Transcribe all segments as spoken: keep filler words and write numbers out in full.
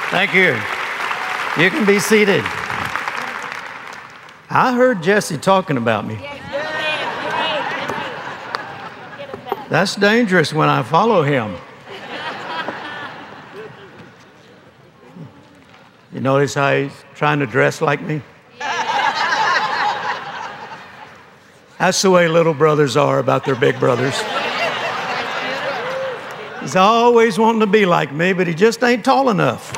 Thank you. You can be seated. I heard Jesse talking about me. That's dangerous when I follow him. You notice how he's trying to dress like me? That's the way little brothers are about their big brothers. He's always wanting to be like me, but he just ain't tall enough.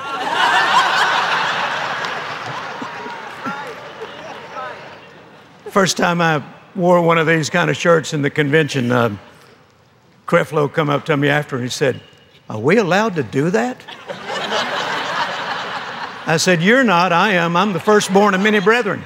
First time I wore one of these kind of shirts in the convention, uh, Creflo come up to me after and he said, "Are we allowed to do that?" I said, "You're not, I am. I'm the firstborn of many brethren."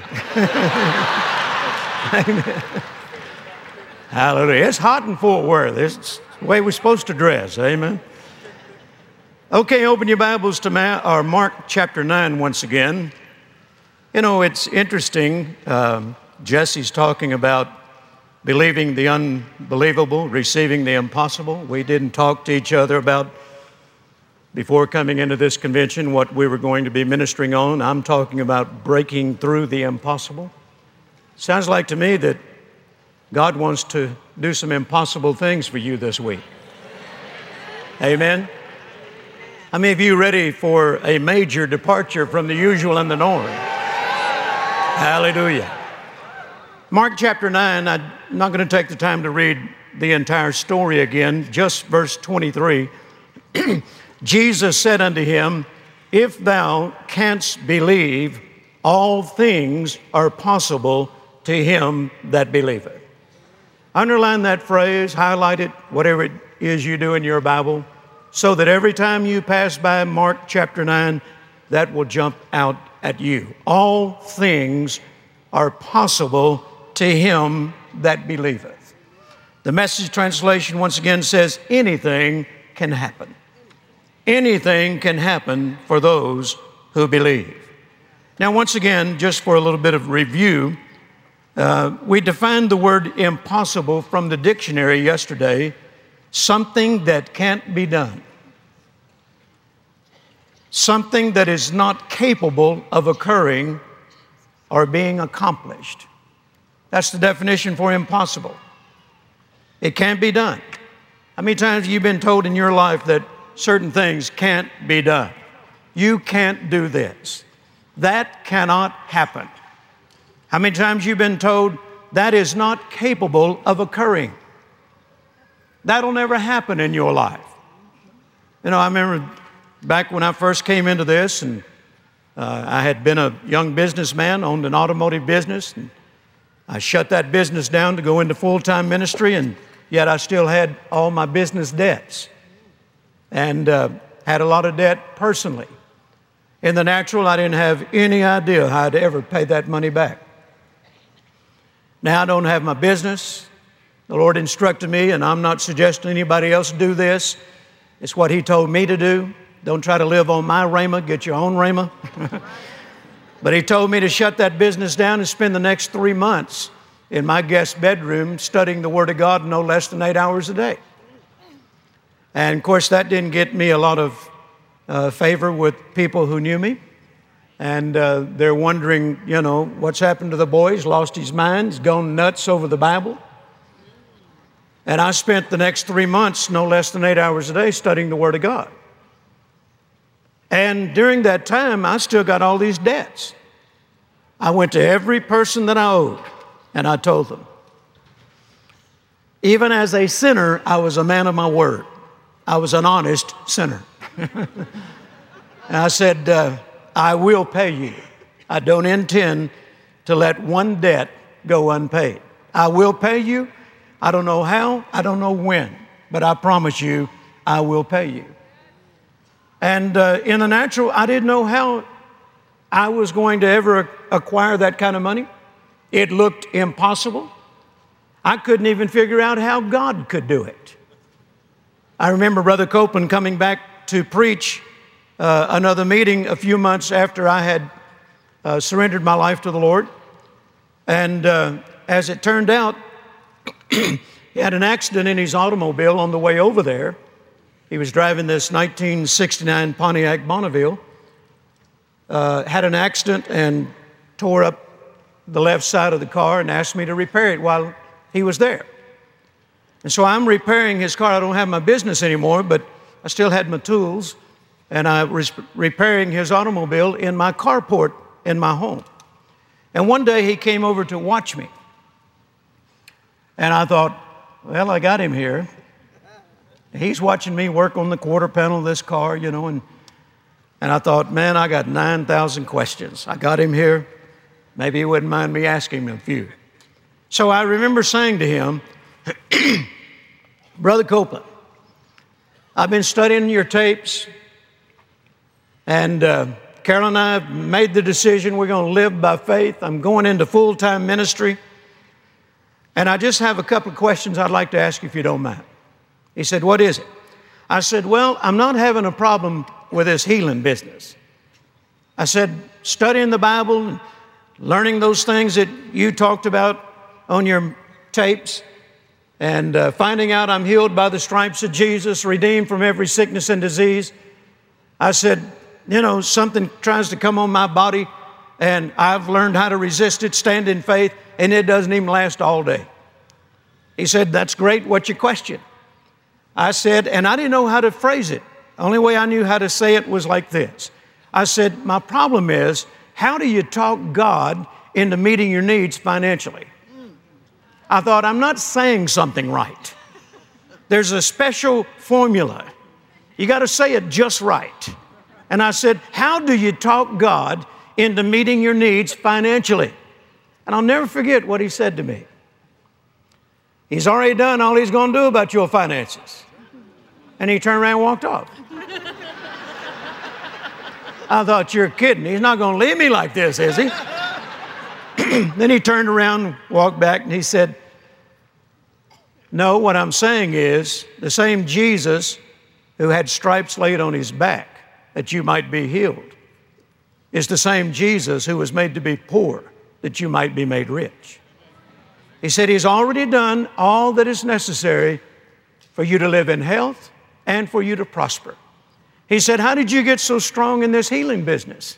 Amen. Hallelujah. It's hot in Fort Worth. It's the way we're supposed to dress. Amen. Okay, open your Bibles to Ma- or Mark chapter nine once again. You know, it's interesting. Um, Jesse's talking about believing the unbelievable, receiving the impossible. We didn't talk to each other about, before coming into this convention, what we were going to be ministering on. I'm talking about breaking through the impossible. Sounds like to me that God wants to do some impossible things for you this week. Amen. How many of you ready for a major departure from the usual and the norm? Hallelujah. Mark chapter nine, I'm not going to take the time to read the entire story again, just verse twenty-three. Jesus said unto him, "If thou canst believe, all things are possible to him that believeth." Underline that phrase, highlight it, whatever it is you do in your Bible, so that every time you pass by Mark chapter nine, that will jump out at you. All things are possible to him that believeth. The Message translation once again says, anything can happen. Anything can happen for those who believe. Now, once again, just for a little bit of review, uh, we defined the word impossible from the dictionary yesterday, something that can't be done. Something that is not capable of occurring or being accomplished. That's the definition for impossible. It can't be done. How many times have you been told in your life that certain things can't be done? You can't do this. That cannot happen. How many times have you been told that is not capable of occurring? That'll never happen in your life. You know, I remember back when I first came into this, and uh, I had been a young businessman, owned an automotive business, and I shut that business down to go into full-time ministry, and yet I still had all my business debts and uh, had a lot of debt personally. In the natural, I didn't have any idea how I'd ever pay that money back. Now I don't have my business. The Lord instructed me, and I'm not suggesting anybody else do this. It's what He told me to do. Don't try to live on my rhema, get your own rhema. But He told me to shut that business down and spend the next three months in my guest bedroom studying the Word of God no less than eight hours a day. And of course, that didn't get me a lot of uh, favor with people who knew me. And uh, they're wondering, you know, what's happened to the boy? He's lost his mind. He's gone nuts over the Bible. And I spent the next three months, no less than eight hours a day, studying the Word of God. And during that time, I still got all these debts. I went to every person that I owed, and I told them. Even as a sinner, I was a man of my word. I was an honest sinner. And I said, uh, I will pay you. I don't intend to let one debt go unpaid. I will pay you. I don't know how, I don't know when, but I promise you, I will pay you. And uh, in the natural, I didn't know how I was going to ever acquire that kind of money. It looked impossible. I couldn't even figure out how God could do it. I remember Brother Copeland coming back to preach uh, another meeting a few months after I had uh, surrendered my life to the Lord. And uh, as it turned out, he had an accident in his automobile on the way over there. He was driving this nineteen sixty-nine Pontiac Bonneville, uh, had an accident and tore up the left side of the car and asked me to repair it while he was there. And so I'm repairing his car. I don't have my business anymore, but I still had my tools, and I was repairing his automobile in my carport in my home. And one day he came over to watch me. And I thought, well, I got him here. He's watching me work on the quarter panel of this car, you know, and, and I thought, man, I got nine thousand questions. I got him here. Maybe he wouldn't mind me asking him a few. So I remember saying to him, Brother Copeland, I've been studying your tapes, and uh, Carol and I have made the decision we're going to live by faith. I'm going into full-time ministry, and I just have a couple of questions I'd like to ask you if you don't mind. He said, what is it? I said, well, I'm not having a problem with this healing business. I said, studying the Bible and learning those things that you talked about on your tapes, and uh, finding out I'm healed by the stripes of Jesus, redeemed from every sickness and disease. I said, you know, something tries to come on my body, and I've learned how to resist it, stand in faith, and it doesn't even last all day. He said, that's great. What's your question? I said, and I didn't know how to phrase it. The only way I knew how to say it was like this. I said, my problem is, how do you talk God into meeting your needs financially? I thought, I'm not saying something right. There's a special formula. You got to say it just right. And I said, how do you talk God into meeting your needs financially? And I'll never forget what he said to me. He's already done all he's going to do about your finances. And he turned around and walked off. I thought, you're kidding. He's not going to leave me like this, is he? Then he turned around, walked back, and he said, no, what I'm saying is the same Jesus who had stripes laid on his back that you might be healed is the same Jesus who was made to be poor that you might be made rich. He said he's already done all that is necessary for you to live in health and for you to prosper. He said, how did you get so strong in this healing business?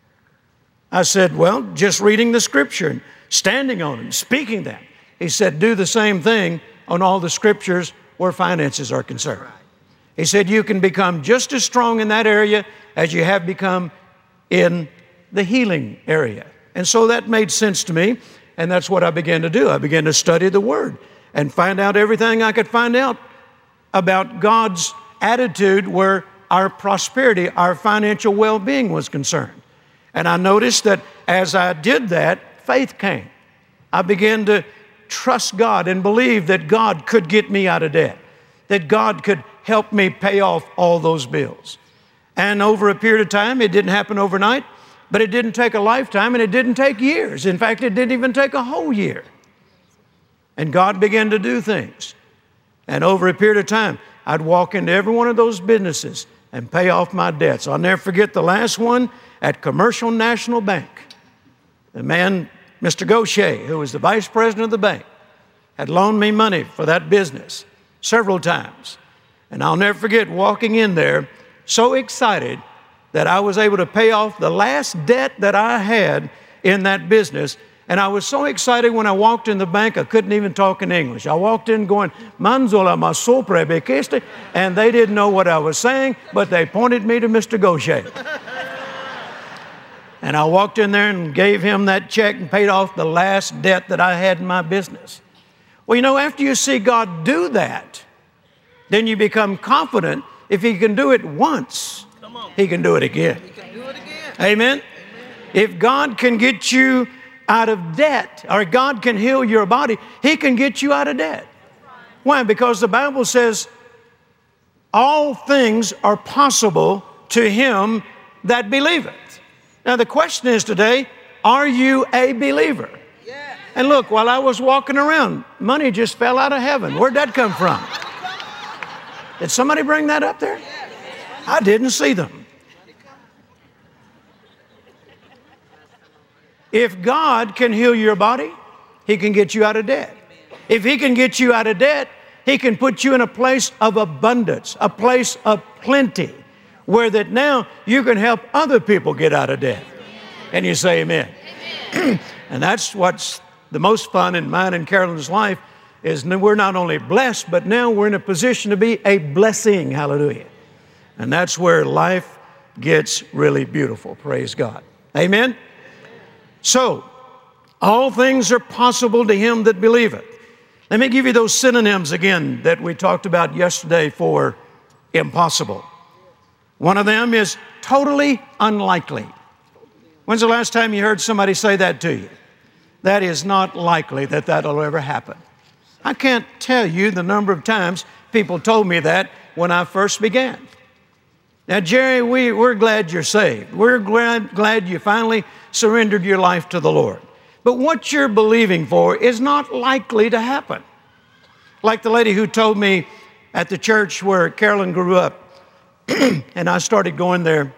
I said, well, just reading the scripture and standing on them, speaking them. He said, do the same thing on all the scriptures where finances are concerned. He said, you can become just as strong in that area as you have become in the healing area. And so that made sense to me, and that's what I began to do. I began to study the Word and find out everything I could find out about God's attitude where our prosperity, our financial well-being was concerned. And I noticed that as I did that, faith came. I began to trust God and believe that God could get me out of debt, that God could help me pay off all those bills. And over a period of time, it didn't happen overnight, but it didn't take a lifetime, and it didn't take years. In fact, it didn't even take a whole year. And God began to do things. And over a period of time, I'd walk into every one of those businesses and pay off my debts. I'll never forget the last one at Commercial National Bank. The man, Mister Gaucher, who was the vice president of the bank, had loaned me money for that business several times. And I'll never forget walking in there so excited that I was able to pay off the last debt that I had in that business. And I was so excited when I walked in the bank, I couldn't even talk in English. I walked in going, Manzola ma sopra bekeste, and they didn't know what I was saying, but they pointed me to Mister Gaucher. And I walked in there and gave him that check and paid off the last debt that I had in my business. Well, you know, after you see God do that, then you become confident if He can do it once, He can do it again. He can do it again. Amen? Amen? If God can get you out of debt, or God can heal your body, He can get you out of debt. Why? Because the Bible says all things are possible to him that believeth. Now the question is today, are you a believer? Yeah. And look, while I was walking around, money just fell out of heaven. Where'd that come from? Did somebody bring that up there? I didn't see them. If God can heal your body, He can get you out of debt. If He can get you out of debt, He can put you in a place of abundance, a place of plenty, where that now you can help other people get out of debt. And you say amen. Amen. And that's what's the most fun in mine and Carolyn's life is we're not only blessed, but now we're in a position to be a blessing. Hallelujah. And that's where life gets really beautiful. Praise God. Amen. So, all things are possible to him that believeth. Let me give you those synonyms again that we talked about yesterday for impossible. One of them is totally unlikely. When's the last time you heard somebody say that to you? That is not likely that that'll ever happen. I can't tell you the number of times people told me that when I first began. Now, Jerry, we, we're glad you're saved. We're glad, glad you finally surrendered your life to the Lord. But what you're believing for is not likely to happen. Like the lady who told me at the church where Carolyn grew up, and I started going there.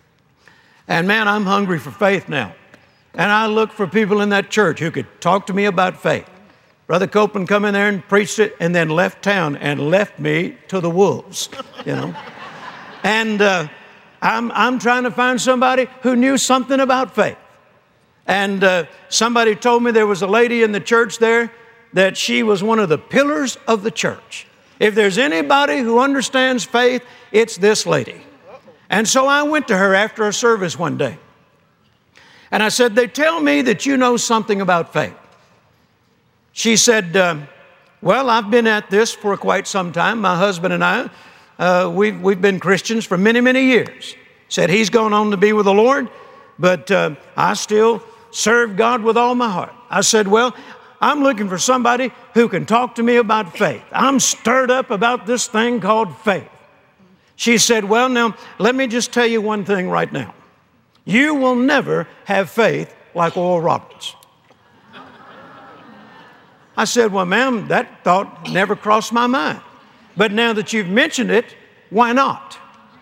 And man, I'm hungry for faith now. And I look for people in that church who could talk to me about faith. Brother Copeland come in there and preached it and then left town and left me to the wolves, you know. And uh, I'm, I'm trying to find somebody who knew something about faith. And uh, somebody told me there was a lady in the church there that she was one of the pillars of the church. If there's anybody who understands faith, it's this lady. And so I went to her after a service one day. And I said, they tell me that you know something about faith. She said, uh, well, I've been at this for quite some time. My husband and I, uh, we've, we've been Christians for many, many years. Said he's gone on to be with the Lord, but uh, I still serve God with all my heart. I said, well, I'm looking for somebody who can talk to me about faith. I'm stirred up about this thing called faith. She said, well, now, let me just tell you one thing right now. You will never have faith like Oral Roberts. I said, well, ma'am, that thought never crossed my mind. But now that you've mentioned it, why not?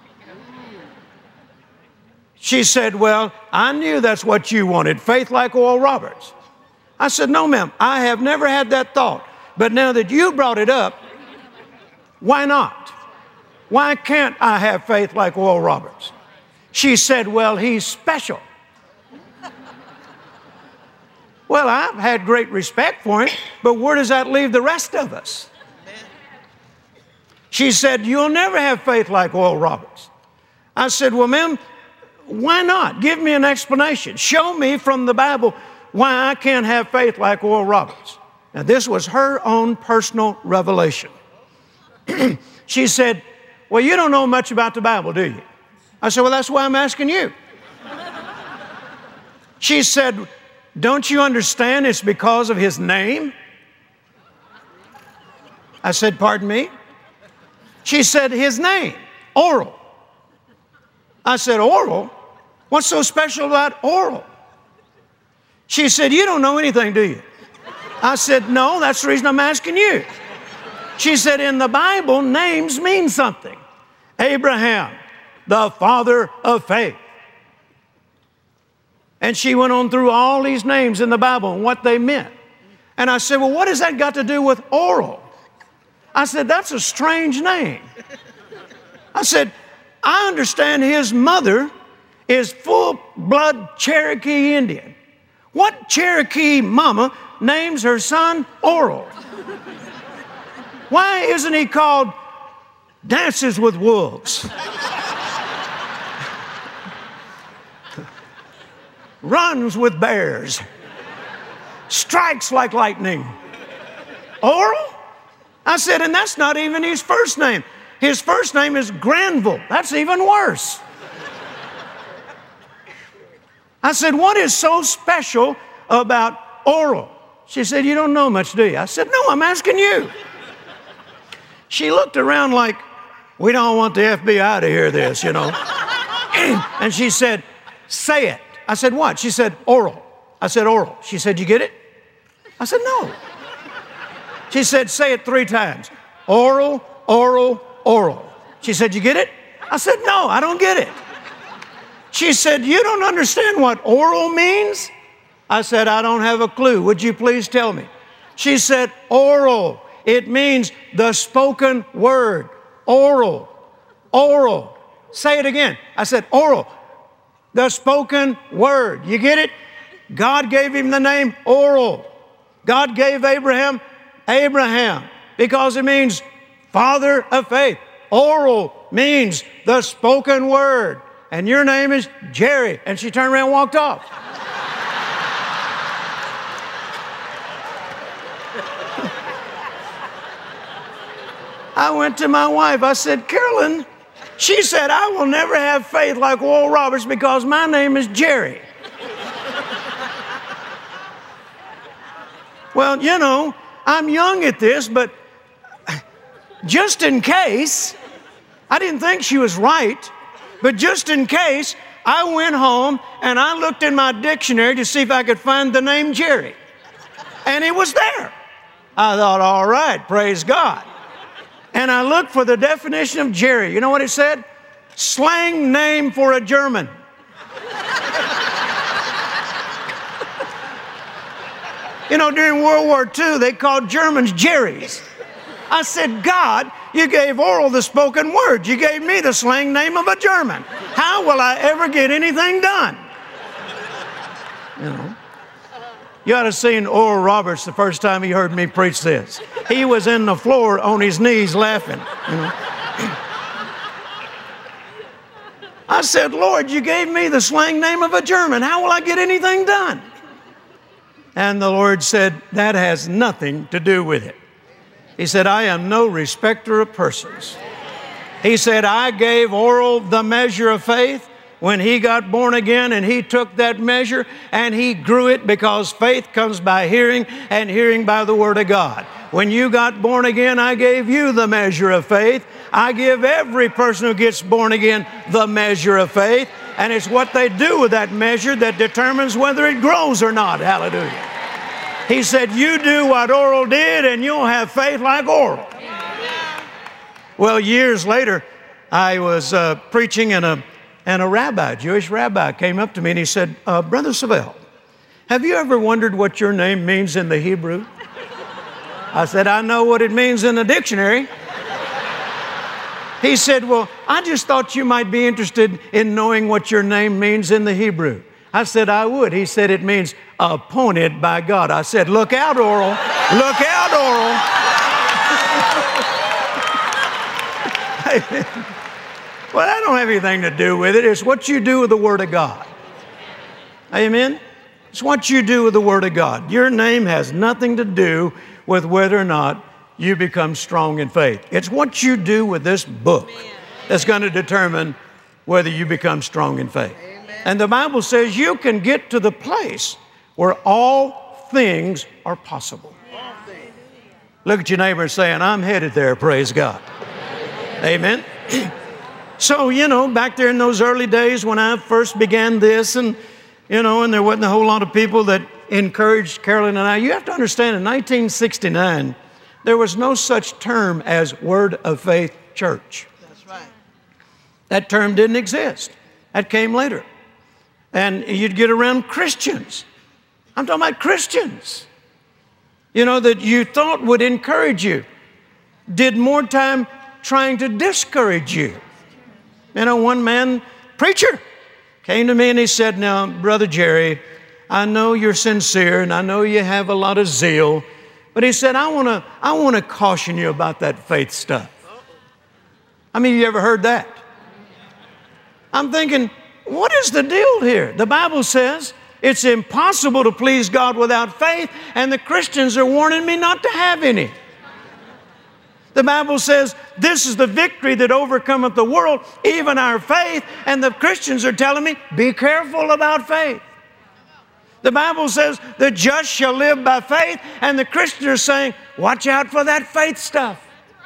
She said, well, I knew that's what you wanted, faith like Oral Roberts. I said, no, ma'am, I have never had that thought. But now that you brought it up, why not? Why can't I have faith like Oral Roberts? She said, well, he's special. Well, I've had great respect for him, but where does that leave the rest of us? She said, you'll never have faith like Oral Roberts. I said, well, ma'am, why not? Give me an explanation. Show me from the Bible why I can't have faith like Oral Roberts. Now, this was her own personal revelation. She said, well, you don't know much about the Bible, do you? I said, well, that's why I'm asking you. She said, don't you understand it's because of his name? I said, pardon me? She said, his name, Oral. I said, Oral? What's so special about Oral? She said, you don't know anything, do you? I said, no, that's the reason I'm asking you. She said, in the Bible, names mean something. Abraham, the father of faith. And she went on through all these names in the Bible and what they meant. And I said, well, what has that got to do with Oral? I said, that's a strange name. I said, I understand his mother is full-blood Cherokee Indian. What Cherokee mama names her son Oral? Why isn't he called Dances with Wolves? Runs with bears. Strikes like lightning. Oral? I said, and that's not even his first name. His first name is Granville. That's even worse. I said, what is so special about Oral? She said, you don't know much, do you? I said, no, I'm asking you. She looked around like, we don't want the F B I to hear this, you know. And she said, say it. I said, what? She said, Oral. I said, Oral. She said, you get it? I said, no. She said, say it three times. Oral, oral, oral. She said, you get it? I said, no, I don't get it. She said, you don't understand what oral means? I said, I don't have a clue. Would you please tell me? She said, oral. It means the spoken word. Oral, oral. Say it again. I said, oral. The spoken word. You get it? God gave him the name Oral. God gave Abraham Abraham because it means father of faith. Oral means the spoken word. And your name is Jerry. And she turned around and walked off. I went to my wife. I said, Carolyn, she said, I will never have faith like Oral Roberts because my name is Jerry. Well, you know, I'm young at this, but just in case, I didn't think she was right, but just in case, I went home and I looked in my dictionary to see if I could find the name Jerry. And it was there. I thought, all right, praise God. And I looked for the definition of Jerry. You know what it said? Slang name for a German. You know, during World War Two, they called Germans Jerrys. I said, God, you gave Oral the spoken word. You gave me the slang name of a German. How will I ever get anything done? You know, you ought to have seen Oral Roberts the first time he heard me preach this. He was in the floor on his knees laughing. You know. I said, Lord, you gave me the slang name of a German. How will I get anything done? And the Lord said, that has nothing to do with it. He said, I am no respecter of persons. He said, I gave Oral the measure of faith when he got born again, and he took that measure and he grew it because faith comes by hearing and hearing by the Word of God. When you got born again, I gave you the measure of faith. I give every person who gets born again the measure of faith. And it's what they do with that measure that determines whether it grows or not. Hallelujah. He said, you do what Oral did and you'll have faith like Oral. Well, years later, I was uh, preaching and a, and a rabbi, a Jewish rabbi, came up to me and he said, uh, Brother Savelle, have you ever wondered what your name means in the Hebrew? I said, I know what it means in the dictionary. He said, well, I just thought you might be interested in knowing what your name means in the Hebrew. I said, I would. He said, it means appointed by God. I said, look out, Oral. Look out, Oral. Well, that don't have anything to do with it. It's what you do with the Word of God. Amen? It's what you do with the Word of God. Your name has nothing to do with whether or not you become strong in faith. It's what you do with this book that's going to determine whether you become strong in faith. Amen. And the Bible says you can get to the place where all things are possible. Look at your neighbor and saying, I'm headed there, praise God. Amen. So, you know, back there in those early days when I first began this, and, you know, and there wasn't a whole lot of people that encouraged Carolyn and I. You have to understand, in nineteen sixty-nine, there was no such term as Word of Faith Church. That's right. That term didn't exist. That came later. And you'd get around Christians. I'm talking about Christians, you know, that you thought would encourage you, did more time trying to discourage you. You know, one man, preacher, came to me and he said, now, Brother Jerry, I know you're sincere and I know you have a lot of zeal, but he said, I want to I want to caution you about that faith stuff. I mean, you ever heard that? I'm thinking, what is the deal here? The Bible says it's impossible to please God without faith, and the Christians are warning me not to have any. The Bible says this is the victory that overcometh the world, even our faith, and the Christians are telling me, be careful about faith. The Bible says the just shall live by faith, and the Christians are saying, watch out for that faith stuff.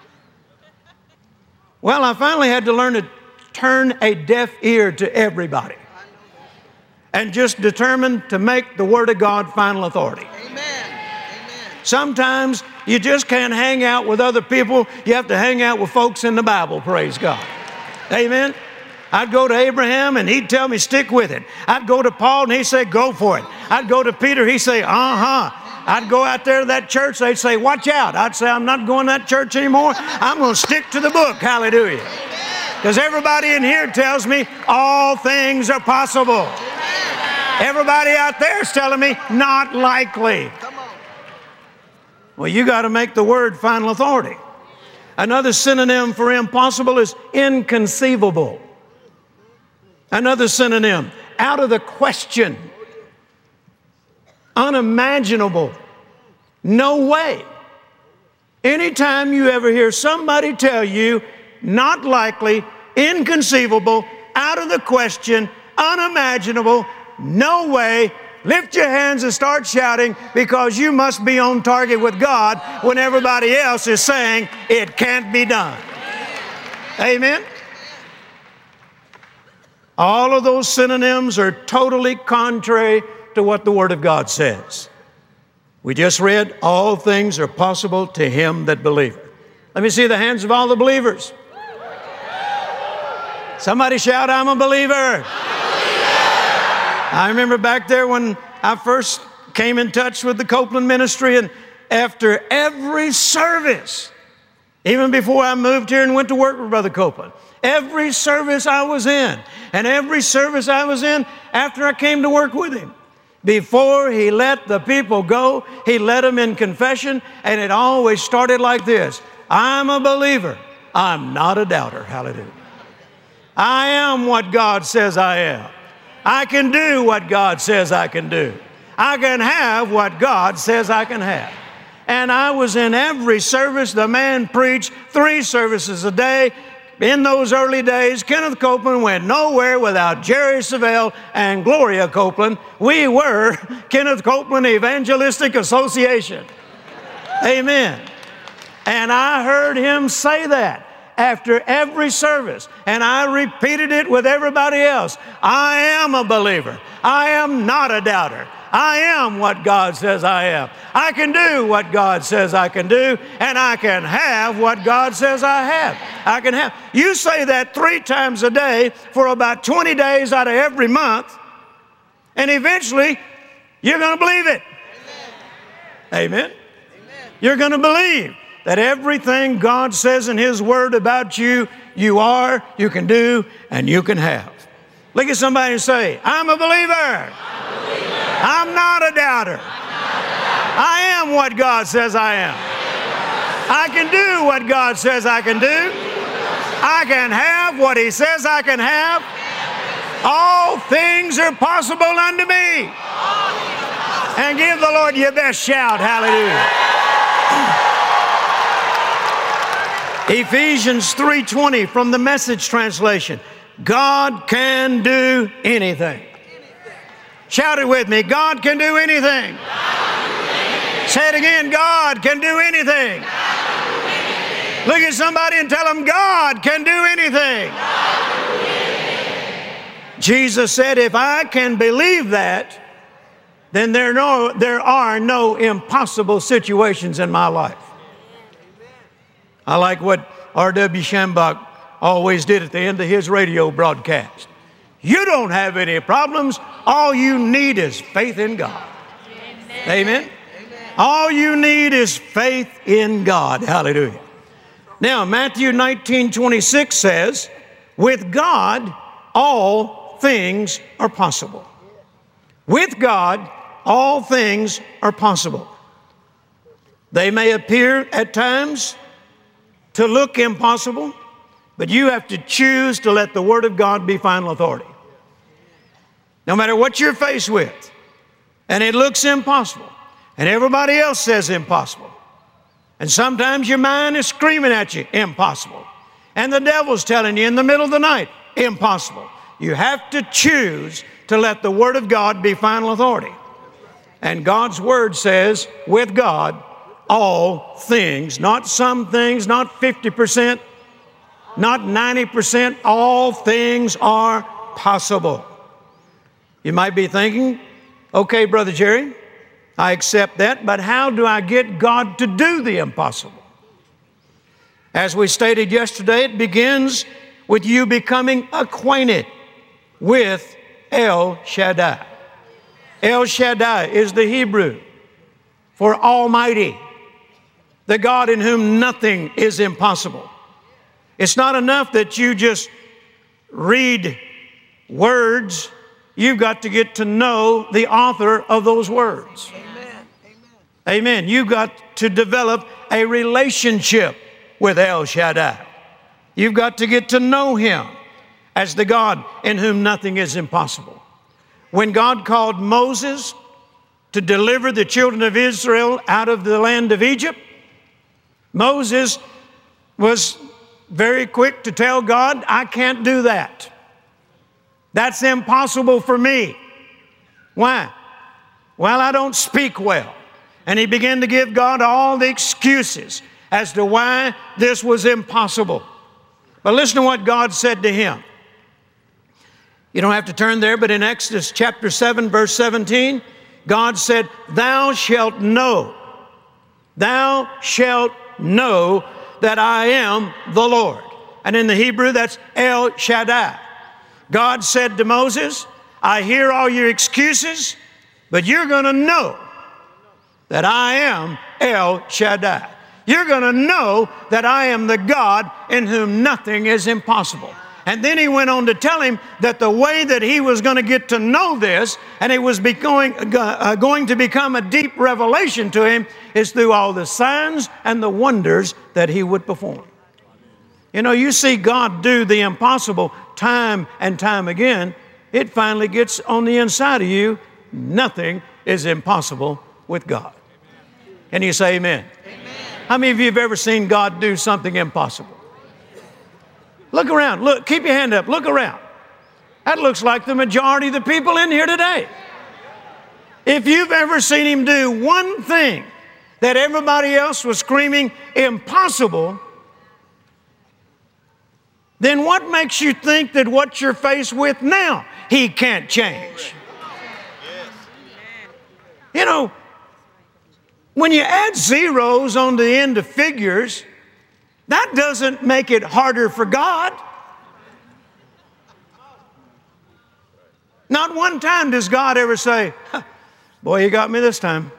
Well, I finally had to learn to turn a deaf ear to everybody and just determine to make the Word of God final authority. Amen. Amen. Sometimes you just can't hang out with other people. You have to hang out with folks in the Bible, praise God. Amen. I'd go to Abraham and he'd tell me, stick with it. I'd go to Paul and he'd say, go for it. I'd go to Peter, he'd say, uh-huh. I'd go out there to that church, they'd say, watch out. I'd say, I'm not going to that church anymore. I'm going to stick to the book. Hallelujah. Amen. Because everybody in here tells me all things are possible. Everybody out there is telling me not likely. Well, you got to make the word final authority. Another synonym for impossible is inconceivable. Another synonym, out of the question, unimaginable, no way. Anytime you ever hear somebody tell you not likely, inconceivable, out of the question, unimaginable, no way, lift your hands and start shouting, because you must be on target with God when everybody else is saying it can't be done. Amen? All of those synonyms are totally contrary to what the Word of God says. We just read, all things are possible to him that believeth. Let me see the hands of all the believers. Somebody shout, I'm a believer. I'm a believer. I remember back there when I first came in touch with the Copeland ministry, and after every service, even before I moved here and went to work with Brother Copeland, every service I was in, and every service I was in after I came to work with him, before he let the people go, he led them in confession, and it always started like this. I'm a believer. I'm not a doubter. Hallelujah. I am what God says I am. I can do what God says I can do. I can have what God says I can have. And I was in every service. The man preached three services a day. In those early days, Kenneth Copeland went nowhere without Jerry Savelle and Gloria Copeland. We were Kenneth Copeland Evangelistic Association. Amen. And I heard him say that after every service, and I repeated it with everybody else. I am a believer. I am not a doubter. I am what God says I am. I can do what God says I can do, and I can have what God says I have. I can have. You say that three times a day for about twenty days out of every month, and eventually you're going to believe it. Amen. Amen. You're going to believe that everything God says in His Word about you, you are, you can do, and you can have. Look at somebody and say, I'm a believer. I'm, a believer. I'm not a doubter. Not a doubter. I am what God says I am. I can do what God says I can do. I can have what He says I can have. All things are possible unto me. And give the Lord your best shout. Hallelujah. Ephesians three twenty from the Message translation. God can do anything. Shout it with me. God can do anything. Say it again. God can do anything. Look at somebody and tell them, God can do anything. Jesus said, if I can believe that, then there, no, there are no impossible situations in my life. I like what R W Schambach always did at the end of his radio broadcast. You don't have any problems. All you need is faith in God. Amen. Amen. All you need is faith in God. Hallelujah. Now, Matthew nineteen twenty-six says, with God, all things are possible. With God, all things are possible. They may appear at times to look impossible, but you have to choose to let the Word of God be final authority. No matter what you're faced with, and it looks impossible, and everybody else says impossible, and sometimes your mind is screaming at you, impossible, and the devil's telling you in the middle of the night, impossible. You have to choose to let the Word of God be final authority. And God's Word says, with God, all things, not some things, not fifty percent, not ninety percent, all things are possible. You might be thinking, okay, Brother Jerry, I accept that, but how do I get God to do the impossible? As we stated yesterday, it begins with you becoming acquainted with El Shaddai. El Shaddai is the Hebrew for Almighty, the God in whom nothing is impossible. It's not enough that you just read words. You've got to get to know the author of those words. Amen. Amen. You've got to develop a relationship with El Shaddai. You've got to get to know Him as the God in whom nothing is impossible. When God called Moses to deliver the children of Israel out of the land of Egypt, Moses was very quick to tell God, I can't do that. That's impossible for me. Why? Well, I don't speak well. And he began to give God all the excuses as to why this was impossible. But listen to what God said to him. You don't have to turn there, but in Exodus chapter seven, verse seventeen, God said, thou shalt know, thou shalt know that I am the Lord. And in the Hebrew, that's El Shaddai. God said to Moses, I hear all your excuses, but you're going to know that I am El Shaddai. You're going to know that I am the God in whom nothing is impossible. And then he went on to tell him that the way that he was going to get to know this, and it was be going, uh, going to become a deep revelation to him, is through all the signs and the wonders that he would perform. You know, you see God do the impossible time and time again, it finally gets on the inside of you. Nothing is impossible with God. Can you say amen? Amen. How many of you have ever seen God do something impossible? Look around. Look, keep your hand up. Look around. That looks like the majority of the people in here today. If you've ever seen Him do one thing that everybody else was screaming impossible, then what makes you think that what you're faced with now He can't change? You know, when you add zeros on the end of figures, that doesn't make it harder for God. Not one time does God ever say, boy, you got me this time.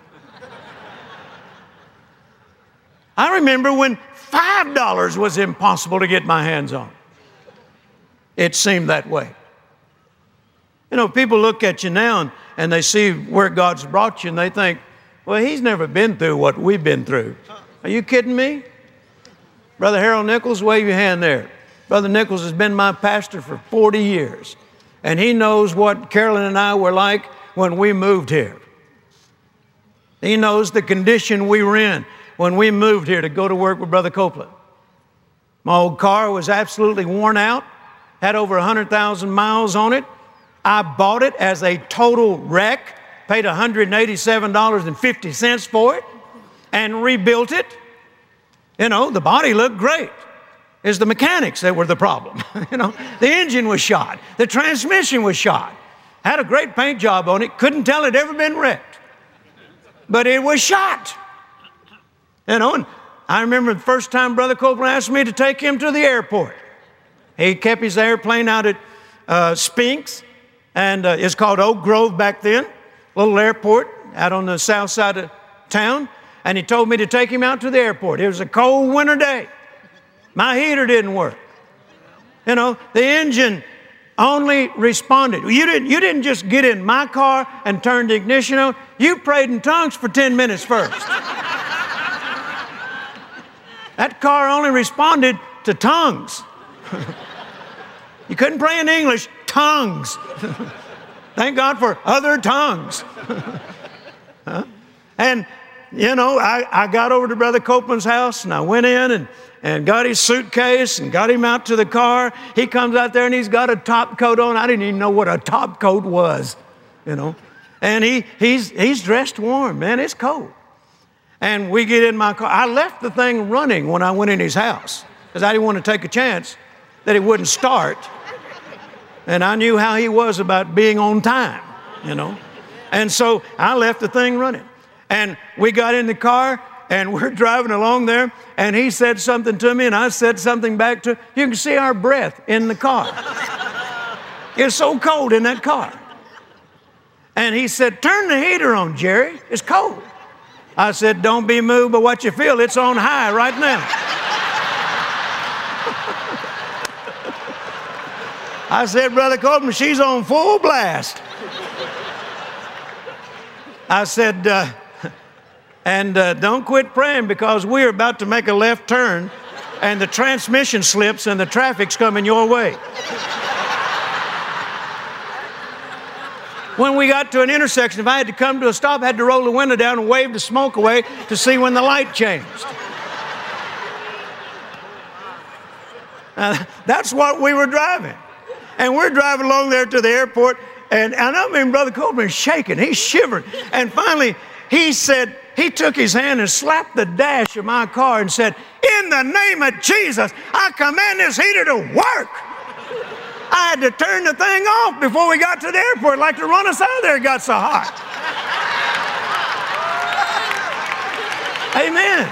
I remember when five dollars was impossible to get my hands on. It seemed that way. You know, people look at you now and, and they see where God's brought you and they think, well, He's never been through what we've been through. Are you kidding me? Brother Harold Nichols, wave your hand there. Brother Nichols has been my pastor for forty years, and he knows what Carolyn and I were like when we moved here. He knows the condition we were in when we moved here to go to work with Brother Copeland. My old car was absolutely worn out, had over one hundred thousand miles on it. I bought it as a total wreck, paid one hundred eighty-seven dollars and fifty cents for it, and rebuilt it. You know, the body looked great. It's the mechanics that were the problem. You know, the engine was shot. The transmission was shot. Had a great paint job on it. Couldn't tell it ever been wrecked. But it was shot. You know, and I remember the first time Brother Copeland asked me to take him to the airport. He kept his airplane out at uh, Spinks, and uh, it's called Oak Grove back then, little airport out on the south side of town. And he told me to take him out to the airport. It was a cold winter day. My heater didn't work. You know, the engine only responded. You didn't, you didn't just get in my car and turn the ignition on. You prayed in tongues for ten minutes first. That car only responded to tongues. You couldn't pray in English, tongues. Thank God for other tongues. Huh? And you know, I, I got over to Brother Copeland's house and I went in and, and got his suitcase and got him out to the car. He comes out there and he's got a top coat on. I didn't even know what a top coat was, you know. And he, he's, he's dressed warm, man. It's cold. And we get in my car. I left the thing running when I went in his house because I didn't want to take a chance that it wouldn't start. And I knew how he was about being on time, you know. And so I left the thing running. And we got in the car, and we're driving along there, and he said something to me, and I said something back to him. You can see our breath in the car. It's so cold in that car. And he said, turn the heater on, Jerry. It's cold. I said, don't be moved by what you feel. It's on high right now. I said, Brother Copeland, she's on full blast. I said, uh, and uh, don't quit praying because we're about to make a left turn and the transmission slips and the traffic's coming your way. When we got to an intersection, if I had to come to a stop, I had to roll the window down and wave the smoke away to see when the light changed. Uh, that's what we were driving. And we're driving along there to the airport, and, and I mean, Brother Copeland's shaking. He's shivering. And finally, he said, he took his hand and slapped the dash of my car and said, in the name of Jesus, I command this heater to work. I had to turn the thing off before we got to the airport, like to run us out of there, it got so hot. Amen.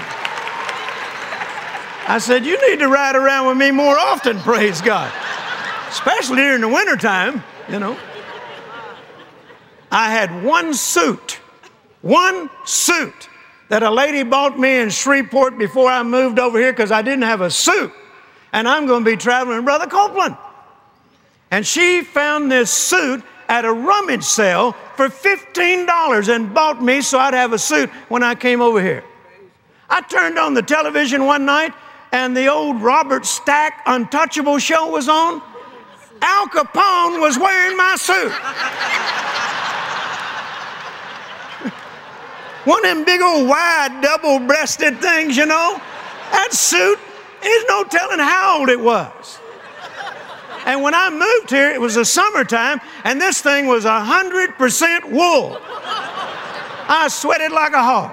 I said, you need to ride around with me more often, praise God. Especially during the wintertime, you know. I had one suit, one suit that a lady bought me in Shreveport before I moved over here because I didn't have a suit. And I'm going to be traveling with Brother Copeland. And she found this suit at a rummage sale for fifteen dollars and bought me so I'd have a suit when I came over here. I turned on the television one night and the old Robert Stack Untouchable show was on. Al Capone was wearing my suit. One of them big old wide double-breasted things, you know. That suit, there's no telling how old it was. And when I moved here, it was the summertime, and this thing was one hundred percent wool. I sweated like a hog.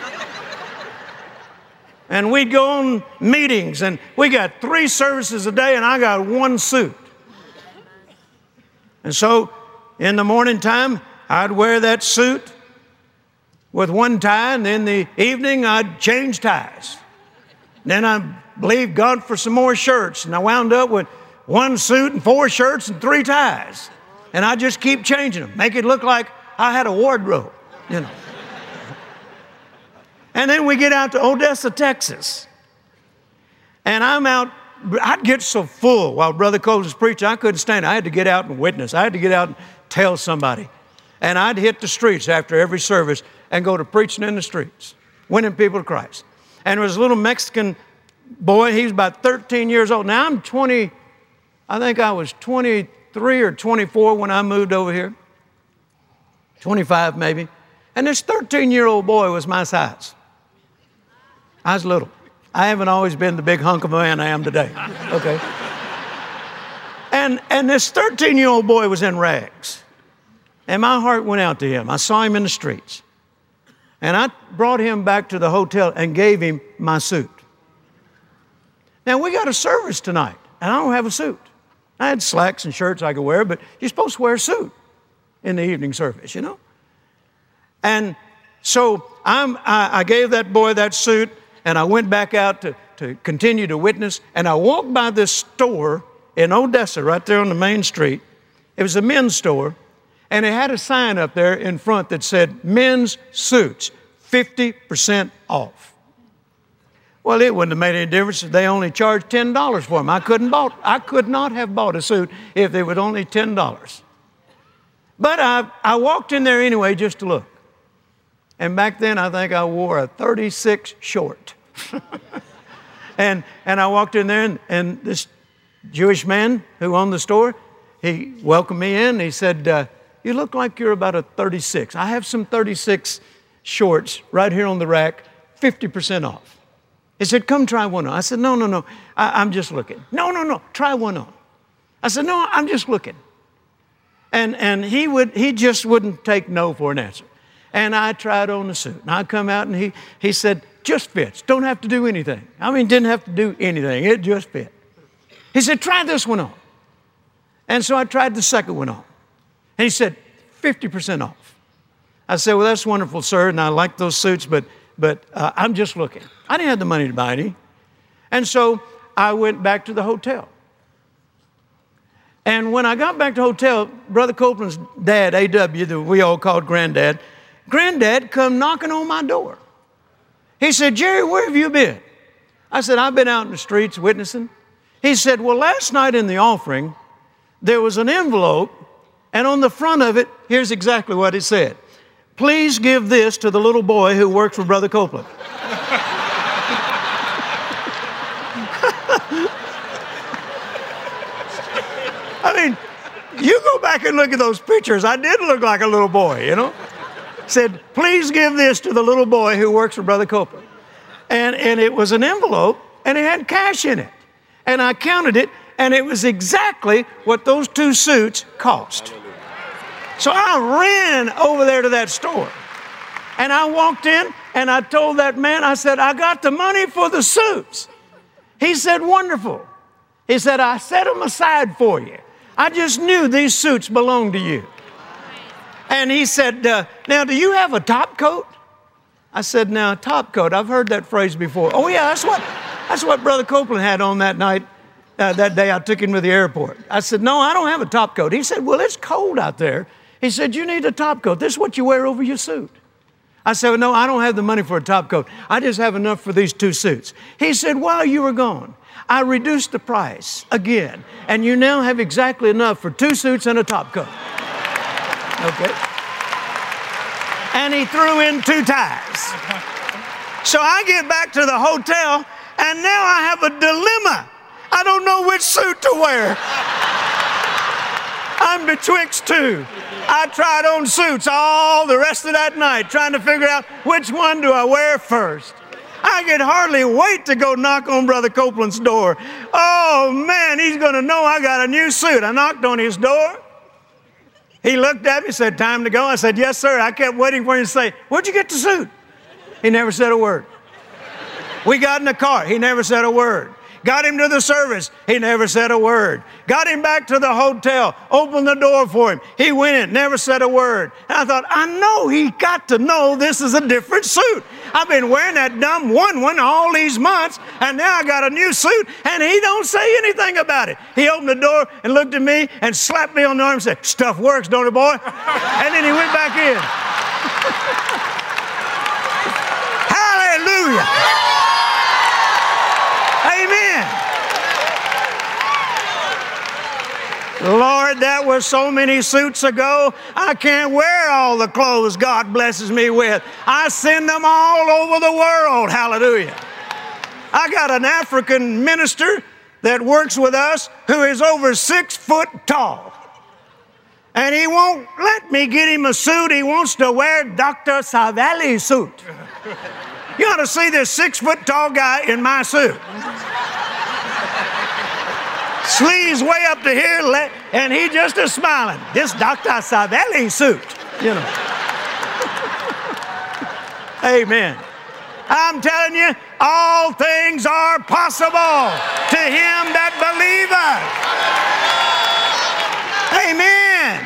And we'd go on meetings, and we got three services a day, and I got one suit. And so in the morning time, I'd wear that suit with one tie, and in the evening, I'd change ties. Then I believed God for some more shirts, and I wound up with one suit and four shirts and three ties. And I just keep changing them, make it look like I had a wardrobe, you know. And then we get out to Odessa, Texas. And I'm out, I'd get so full while Brother Coles was preaching, I couldn't stand it. I had to get out and witness. I had to get out and tell somebody. And I'd hit the streets after every service and go to preaching in the streets, winning people to Christ. And there was a little Mexican boy, he was about thirteen years old. Now I'm twenty, I think I was twenty-three or twenty-four when I moved over here. twenty-five maybe. And this thirteen-year-old boy was my size. I was little. I haven't always been the big hunk of a man I am today. Okay. And, and this thirteen-year-old boy was in rags. And my heart went out to him. I saw him in the streets. And I brought him back to the hotel and gave him my suit. Now, we got a service tonight, and I don't have a suit. I had slacks and shirts I could wear, but you're supposed to wear a suit in the evening service, you know? And so I'm, I, I gave that boy that suit, and I went back out to, to continue to witness, and I walked by this store in Odessa, right there on the main street. It was a men's store, and it had a sign up there in front that said, men's suits, fifty percent off. Well, it wouldn't have made any difference if they only charged ten dollars for them. I couldn't bought, I could not have bought a suit if they were only ten dollars. But I, I walked in there anyway just to look. And back then, I think I wore a thirty-six short. and, and I walked in there, and, and this Jewish man who owned the store, he welcomed me in. He said, uh, you look like you're about a thirty-six. I have some thirty-six shorts right here on the rack, fifty percent off. He said, come try one on. I said, no, no, no, I, I'm just looking. No, no, no, try one on. I said, no, I'm just looking. And, and he, would, he just wouldn't take no for an answer. And I tried on the suit. And I come out and he, he said, just fits. Don't have to do anything. I mean, didn't have to do anything. It just fit. He said, try this one on. And so I tried the second one on. And he said, fifty percent off. I said, well, that's wonderful, sir. And I like those suits, but, but uh, I'm just looking. I didn't have the money to buy any. And so I went back to the hotel. And when I got back to the hotel, Brother Copeland's dad, A W, that we all called Granddad, Granddad come knocking on my door. He said, Jerry, where have you been? I said, I've been out in the streets witnessing. He said, well, last night in the offering, there was an envelope, and on the front of it, here's exactly what it said. Please give this to the little boy who works for Brother Copeland. I mean, you go back and look at those pictures. I did look like a little boy, you know. Said, please give this to the little boy who works for Brother Copeland. And, and it was an envelope, and it had cash in it. And I counted it, and it was exactly what those two suits cost. So I ran over there to that store, and I walked in, and I told that man, I said, I got the money for the suits. He said, wonderful. He said, I set them aside for you. I just knew these suits belonged to you. And he said, uh, now, do you have a top coat? I said, now, top coat, I've heard that phrase before. Oh, yeah, that's what, that's what Brother Copeland had on that night, uh, that day I took him to the airport. I said, no, I don't have a top coat. He said, well, it's cold out there. He said, you need a top coat. This is what you wear over your suit. I said, well, no, I don't have the money for a top coat. I just have enough for these two suits. He said, while you were gone, I reduced the price again, and you now have exactly enough for two suits and a top coat. Okay. And he threw in two ties. So I get back to the hotel, and now I have a dilemma. I don't know which suit to wear. I'm betwixt two. I tried on suits all the rest of that night, trying to figure out which one do I wear first. I could hardly wait to go knock on Brother Copeland's door. Oh, man, he's going to know I got a new suit. I knocked on his door. He looked at me, said, time to go. I said, yes, sir. I kept waiting for him to say, where'd you get the suit? He never said a word. We got in the car. He never said a word. Got him to the service. He never said a word. Got him back to the hotel. Opened the door for him. He went in, never said a word. And I thought, I know he got to know this is a different suit. I've been wearing that dumb one one all these months, and now I got a new suit, and he don't say anything about it. He opened the door and looked at me and slapped me on the arm and said, stuff works, don't it, boy? And then he went back in. Hallelujah. Amen. Lord, that was so many suits ago. I can't wear all the clothes God blesses me with. I send them all over the world. Hallelujah. I got an African minister that works with us who is over six foot tall. And he won't let me get him a suit. He wants to wear Doctor Savali's suit. You ought to see this six-foot tall guy in my suit. Sleeves way up to here, and he just is smiling. This Doctor Savali suit, you know. Amen. I'm telling you, all things are possible to him that believeth. Amen.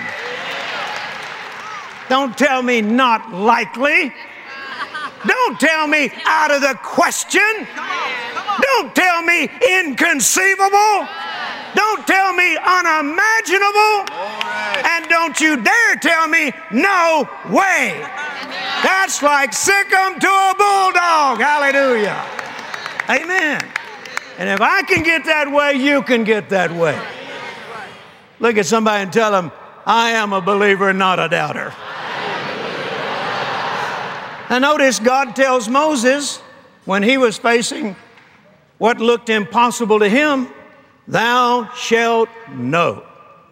Don't tell me not likely. Don't tell me out of the question. Don't tell me inconceivable. Don't tell me unimaginable. And don't you dare tell me no way. That's like sick 'em to a bulldog. Hallelujah. Amen. And if I can get that way, you can get that way. Look at somebody and tell them, I am a believer, not a doubter. And notice God tells Moses, when he was facing what looked impossible to him, thou shalt know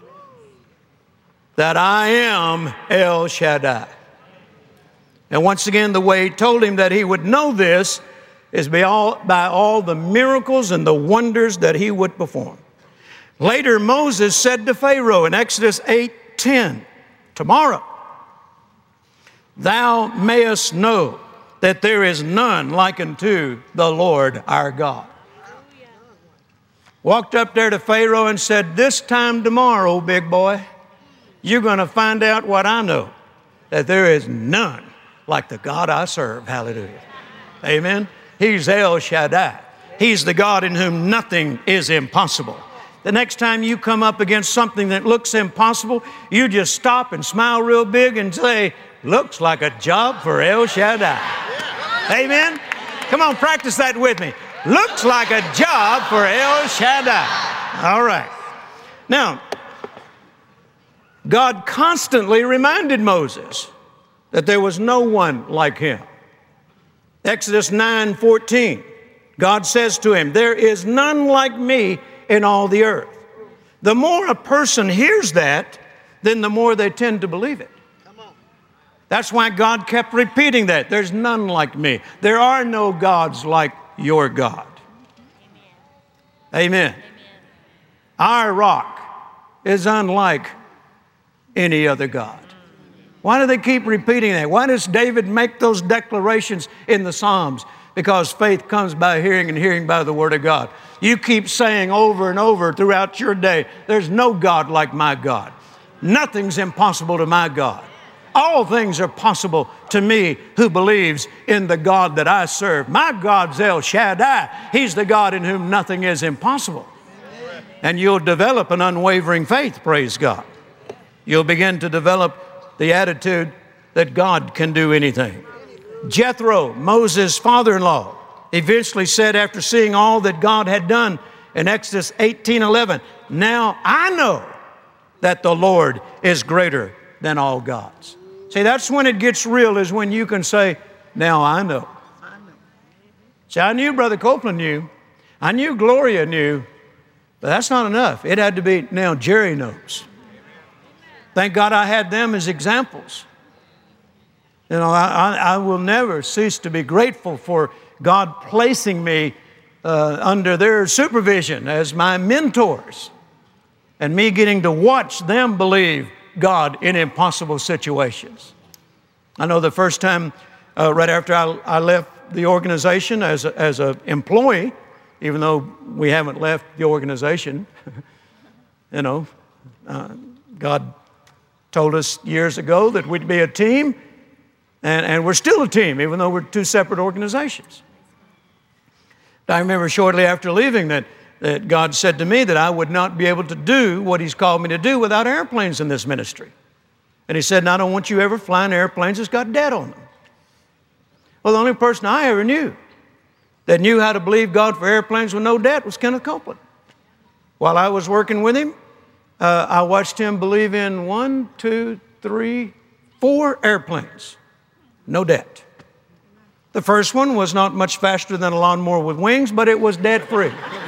that I am El Shaddai. And once again, the way he told him that he would know this is by all, by all the miracles and the wonders that he would perform. Later, Moses said to Pharaoh in Exodus eight ten, tomorrow, thou mayest know that there is none like unto the Lord our God. Walked up there to Pharaoh and said, this time tomorrow, big boy, you're going to find out what I know, that there is none like the God I serve. Hallelujah. Amen. He's El Shaddai. He's the God in whom nothing is impossible. The next time you come up against something that looks impossible, you just stop and smile real big and say, looks like a job for El Shaddai. Amen? Come on, practice that with me. Looks like a job for El Shaddai. All right. Now, God constantly reminded Moses that there was no one like him. Exodus nine fourteen, God says to him, there is none like me in all the earth. The more a person hears that, then the more they tend to believe it. That's why God kept repeating that. There's none like me. There are no gods like your God. Amen. Amen. Our rock is unlike any other God. Why do they keep repeating that? Why does David make those declarations in the Psalms? Because faith comes by hearing and hearing by the Word of God. You keep saying over and over throughout your day, there's no God like my God. Nothing's impossible to my God. All things are possible to me who believes in the God that I serve. My God's El Shaddai. He's the God in whom nothing is impossible. And you'll develop an unwavering faith, praise God. You'll begin to develop the attitude that God can do anything. Jethro, Moses' father-in-law, eventually said after seeing all that God had done in Exodus eighteen eleven, now I know that the Lord is greater than all gods. See, that's when it gets real, is when you can say, now I know. See, I knew Brother Copeland knew. I knew Gloria knew. But that's not enough. It had to be, now Jerry knows. Thank God I had them as examples. You know, I, I, I will never cease to be grateful for God placing me uh, under their supervision as my mentors and me getting to watch them believe God in impossible situations. I know the first time, uh, right after I, I left the organization as a, as an employee, even though we haven't left the organization, you know, uh, God told us years ago that we'd be a team, and, and we're still a team, even though we're two separate organizations. I remember shortly after leaving that, that God said to me that I would not be able to do what He's called me to do without airplanes in this ministry. And He said, and I don't want you ever flying airplanes that's got debt on them. Well, the only person I ever knew that knew how to believe God for airplanes with no debt was Kenneth Copeland. While I was working with him, uh, I watched him believe in one, two, three, four airplanes, no debt. The first one was not much faster than a lawnmower with wings, but it was debt-free.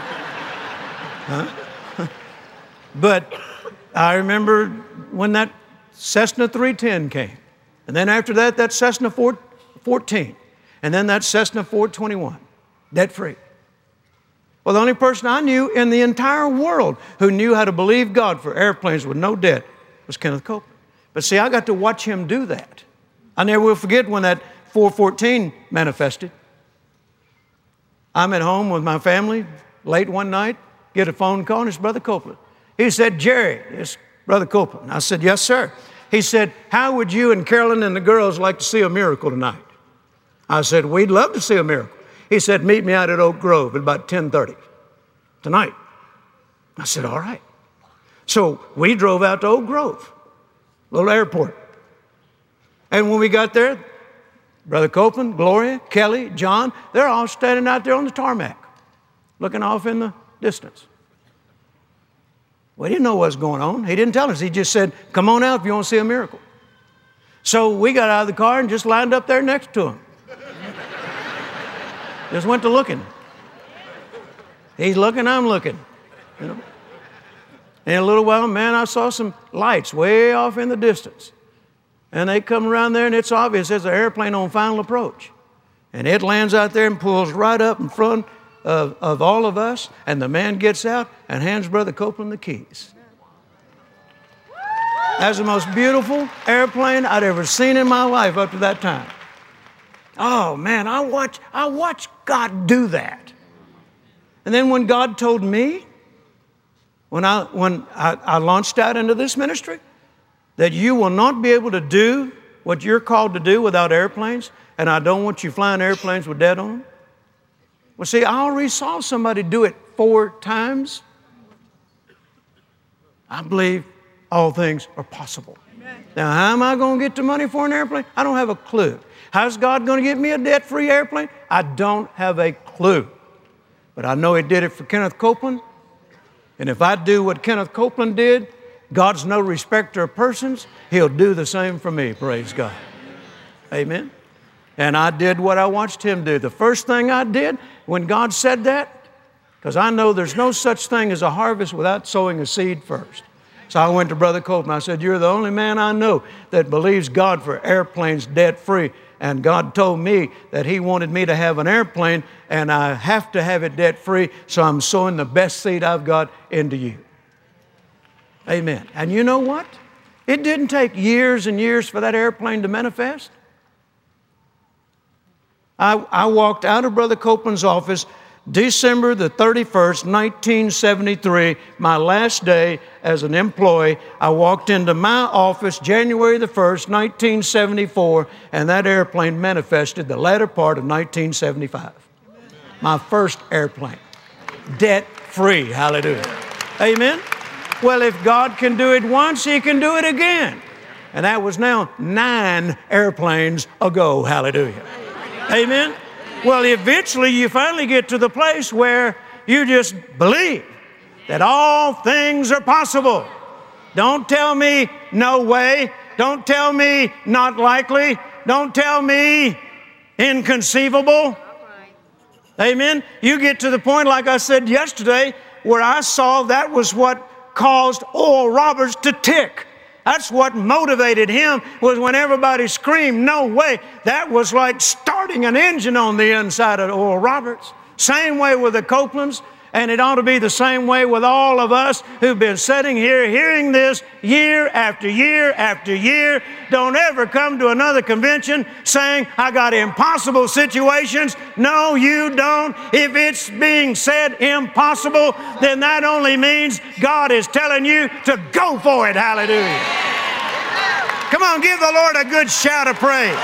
Huh? But I remember when that Cessna three ten came, and then after that, that Cessna four fourteen, and then that Cessna four twenty-one. Debt-free. Well, the only person I knew in the entire world who knew how to believe God for airplanes with no debt was Kenneth Copeland. But see, I got to watch him do that. I never will forget when that four fourteen manifested. I'm at home with my family late one night, get a phone call, and it's Brother Copeland. He said, Jerry, it's Brother Copeland. I said, yes, sir. He said, how would you and Carolyn and the girls like to see a miracle tonight? I said, we'd love to see a miracle. He said, meet me out at Oak Grove at about ten thirty tonight. I said, all right. So we drove out to Oak Grove, little airport. And when we got there, Brother Copeland, Gloria, Kelly, John, they're all standing out there on the tarmac, looking off in the distance. We didn't know what was going on. He didn't tell us. He just said, come on out if you want to see a miracle. So we got out of the car and just lined up there next to him. Just went to looking. He's looking, I'm looking. You know? In a little while, man, I saw some lights way off in the distance. And they come around there, and it's obvious there's an airplane on final approach. And it lands out there and pulls right up in front of, of all of us. And the man gets out and hands Brother Copeland the keys. That's the most beautiful airplane I'd ever seen in my life up to that time. Oh, man, I watch, I watch God do that. And then when God told me, when, I, when I, I launched out into this ministry, that you will not be able to do what you're called to do without airplanes, and I don't want you flying airplanes with debt on them. Well, see, I already saw somebody do it four times. I believe all things are possible. Amen. Now, how am I going to get the money for an airplane? I don't have a clue. How's God going to get me a debt-free airplane? I don't have a clue. But I know He did it for Kenneth Copeland. And if I do what Kenneth Copeland did, God's no respecter of persons. He'll do the same for me, praise God. Amen. And I did what I watched Him do. The first thing I did when God said that, because I know there's no such thing as a harvest without sowing a seed first. So I went to Brother Copeland. I said, you're the only man I know that believes God for airplanes debt-free. And God told me that He wanted me to have an airplane, and I have to have it debt-free, so I'm sowing the best seed I've got into you. Amen. And you know what? It didn't take years and years for that airplane to manifest. I, I walked out of Brother Copeland's office December the thirty-first, nineteen seventy-three, my last day as an employee. I walked into my office January the first, nineteen seventy-four, and that airplane manifested the latter part of nineteen seventy-five. My first airplane, debt-free, hallelujah. Amen? Well, if God can do it once, He can do it again. And that was now nine airplanes ago, hallelujah. Amen? Well, eventually you finally get to the place where you just believe that all things are possible. Don't tell me no way. Don't tell me not likely. Don't tell me inconceivable. Amen? You get to the point, like I said yesterday, where I saw that was what caused Oral Roberts to tick. That's what motivated him, was when everybody screamed, no way. That was like starting an engine on the inside of Oral Roberts. Same way with the Copelands, and it ought to be the same way with all of us who've been sitting here hearing this year after year after year. Don't ever come to another convention saying, I got impossible situations. No, you don't. If it's being said impossible, then that only means God is telling you to go for it. Hallelujah. Come on, give the Lord a good shout of praise.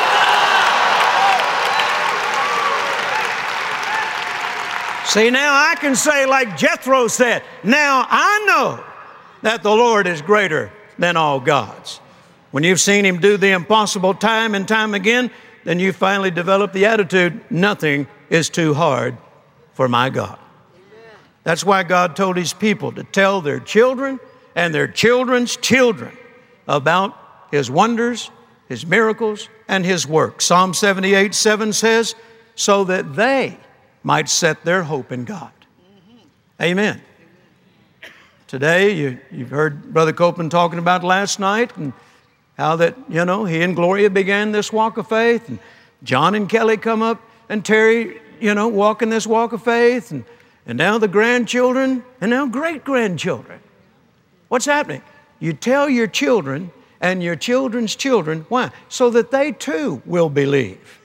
See, now I can say like Jethro said, now I know that the Lord is greater than all gods. When you've seen Him do the impossible time and time again, then you finally develop the attitude, nothing is too hard for my God. That's why God told His people to tell their children and their children's children about His wonders, His miracles, and His work. Psalm seventy-eight seven says, so that they might set their hope in God. Amen. Today, you, you've heard Brother Copeland talking about last night and how that, you know, he and Gloria began this walk of faith, and John and Kelly come up, and Terry, you know, walking this walk of faith, and, and now the grandchildren, and now great-grandchildren. What's happening? You tell your children and your children's children, why? So that they too will believe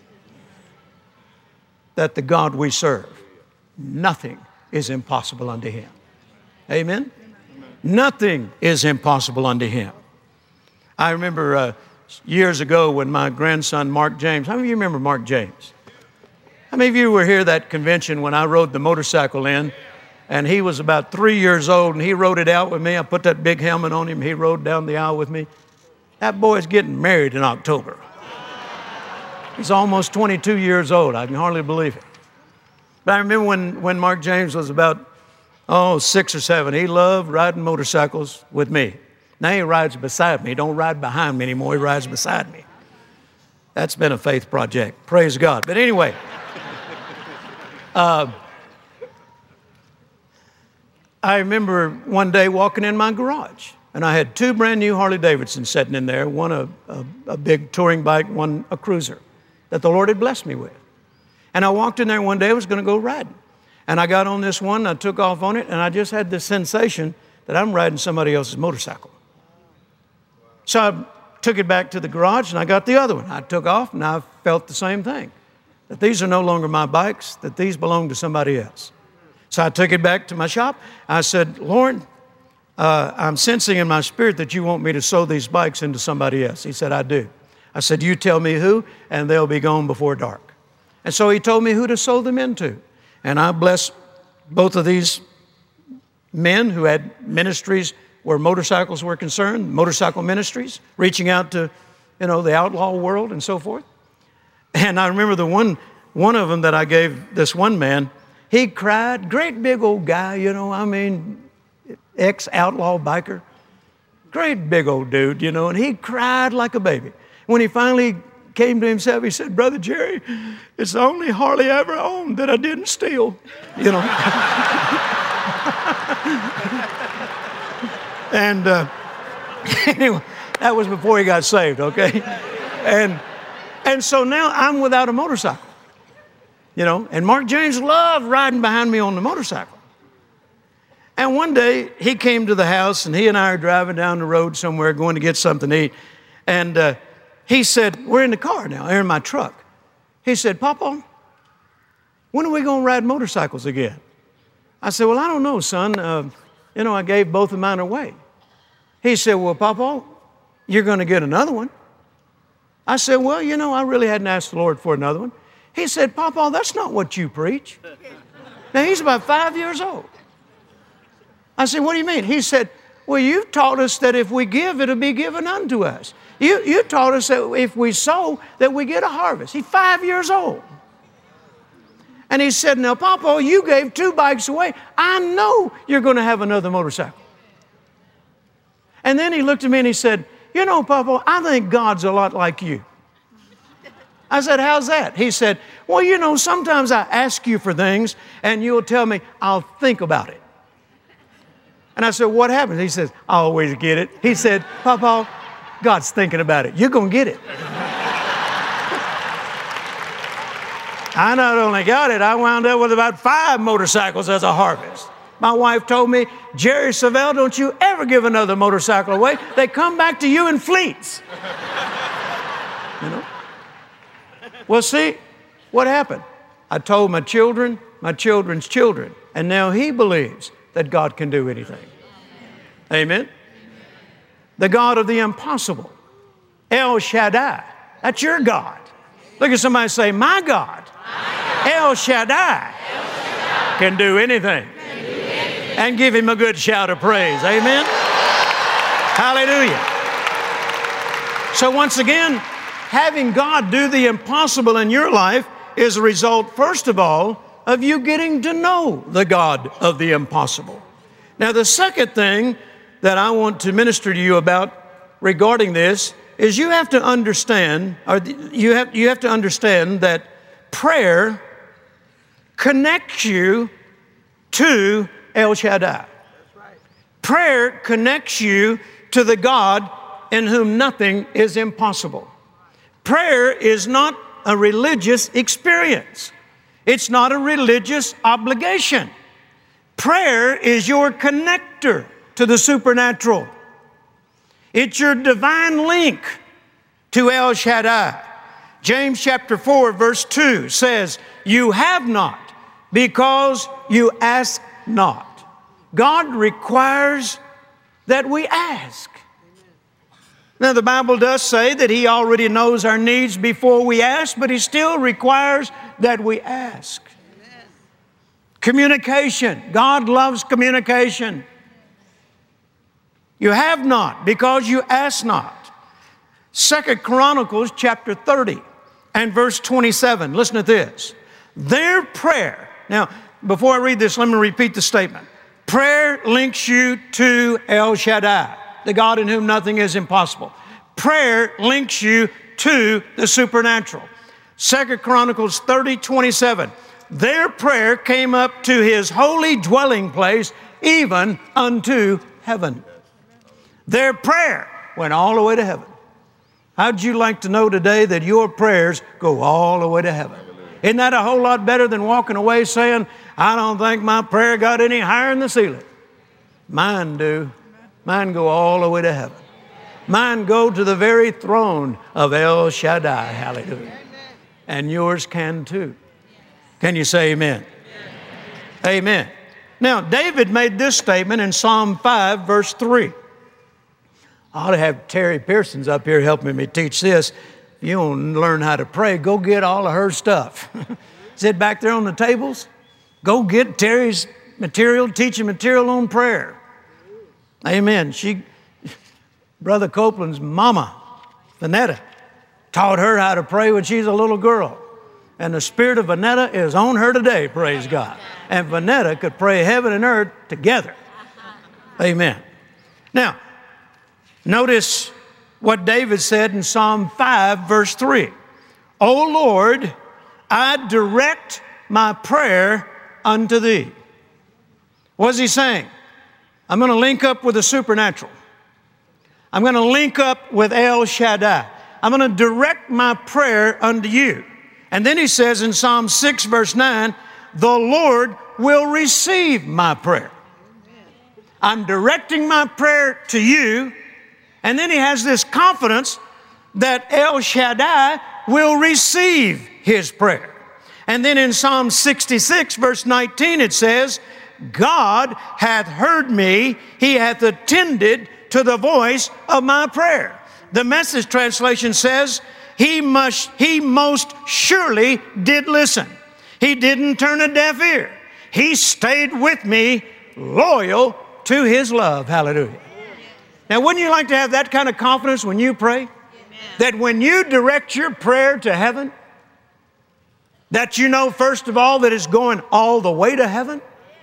that the God we serve, nothing is impossible unto Him. Amen? Amen. Nothing is impossible unto Him. I remember uh, years ago when my grandson, Mark James, how many of you remember Mark James? How many of you were here at that convention when I rode the motorcycle in, and he was about three years old, and he rode it out with me. I put that big helmet on him. He rode down the aisle with me. That boy's getting married in October. He's almost twenty-two years old. I can hardly believe it. But I remember when, when Mark James was about, oh, six or seven, he loved riding motorcycles with me. Now he rides beside me. He don't ride behind me anymore. He rides beside me. That's been a faith project. Praise God. But anyway, uh, I remember one day walking in my garage, and I had two brand new Harley Davidsons sitting in there, one a, a, a big touring bike, one a cruiser, that the Lord had blessed me with. And I walked in there one day, I was going to go riding. And I got on this one, I took off on it, and I just had this sensation that I'm riding somebody else's motorcycle. So I took it back to the garage, and I got the other one. I took off, and I felt the same thing, that these are no longer my bikes, that these belong to somebody else. So I took it back to my shop. I said, Lord, uh, I'm sensing in my spirit that you want me to sow these bikes into somebody else. He said, I do. I said, you tell me who, and they'll be gone before dark. And so he told me who to sow them into. And I blessed both of these men who had ministries where motorcycles were concerned, motorcycle ministries, reaching out to, you know, the outlaw world and so forth. And I remember the one, one of them that I gave this one man, he cried, great big old guy, you know, I mean, ex-outlaw biker. Great big old dude, you know, and he cried like a baby. When he finally came to himself, he said, Brother Jerry, it's the only Harley I ever owned that I didn't steal, you know. And uh, anyway, that was before he got saved, okay? And, and so now I'm without a motorcycle, you know, and Mark James loved riding behind me on the motorcycle. And one day he came to the house and he and I are driving down the road somewhere going to get something to eat. And uh, he said, we're in the car now, they're in my truck. He said, Papa, when are we going to ride motorcycles again? I said, well, I don't know, son. Uh, you know, I gave both of mine away. He said, well, Papa, you're going to get another one. I said, well, you know, I really hadn't asked the Lord for another one. He said, Papa, that's not what you preach. Now, he's about five years old. I said, what do you mean? He said, well, you taught us that if we give, it'll be given unto us. You, you taught us that if we sow, that we get a harvest. He's five years old. And he said, now, Papa, you gave two bikes away. I know you're going to have another motorcycle. And then he looked at me and he said, you know, Papa, I think God's a lot like you. I said, how's that? He said, well, you know, sometimes I ask you for things and you'll tell me, I'll think about it. And I said, what happens? He says, I always get it. He said, Papa, God's thinking about it. You're going to get it. I not only got it, I wound up with about five motorcycles as a harvest. My wife told me, Jerry Savelle, don't you ever give another motorcycle away. They come back to you in fleets. You know? Well, see, what happened? I told my children, my children's children, and now he believes that God can do anything. Amen? The God of the impossible. El Shaddai. That's your God. Look at somebody say, my God, El Shaddai, can do anything. And give him a good shout of praise. Amen? Hallelujah. So once again, having God do the impossible in your life is a result, first of all, of you getting to know the God of the impossible. Now, the second thing that I want to minister to you about regarding this is you have to understand, or you have, you have to understand that prayer connects you to El Shaddai. That's right. Prayer connects you to the God in whom nothing is impossible. Prayer is not a religious experience. It's not a religious obligation. Prayer is your connector to the supernatural. It's your divine link to El Shaddai. James chapter four, verse two says, you have not because you ask not. God requires that we ask. Now, the Bible does say that he already knows our needs before we ask, but he still requires that we ask. Amen. Communication. God loves communication. You have not because you ask not. Second Chronicles chapter thirty and verse twenty-seven. Listen to this. Their prayer. Now, before I read this, let me repeat the statement. Prayer links you to El Shaddai, the God in whom nothing is impossible. Prayer links you to the supernatural. Second Chronicles thirty, twenty-seven. Their prayer came up to his holy dwelling place, even unto heaven. Their prayer went all the way to heaven. How'd you like to know today that your prayers go all the way to heaven? Isn't that a whole lot better than walking away saying, I don't think my prayer got any higher than the ceiling? Mine do. Mine go all the way to heaven. Mine go to the very throne of El Shaddai. Hallelujah. And yours can too. Can you say amen? Amen. Now, David made this statement in Psalm five, verse three. I ought to have Terry Pearsons up here helping me teach this. If you don't learn how to pray, go get all of her stuff. Sit back there on the tables. Go get Terry's material, teaching material on prayer. Amen. She, Brother Copeland's mama, Vanetta, taught her how to pray when she's a little girl. And the spirit of Vanetta is on her today, praise God. And Vanetta could pray heaven and earth together. Amen. Now, Notice what David said in Psalm five, verse three. O Lord, I direct my prayer unto thee. What is he saying? I'm going to link up with the supernatural. I'm going to link up with El Shaddai. I'm going to direct my prayer unto you. And then he says in Psalm six, verse nine, the Lord will receive my prayer. I'm directing my prayer to you. And then he has this confidence that El Shaddai will receive his prayer. And then in Psalm sixty-six, verse nineteen, it says, God hath heard me, he hath attended to the voice of my prayer. The Message translation says, he must, he most surely did listen. He didn't turn a deaf ear. He stayed with me, loyal to his love. Hallelujah. Now, wouldn't you like to have that kind of confidence when you pray? Amen. That when you direct your prayer to heaven, that you know, first of all, that it's going all the way to heaven?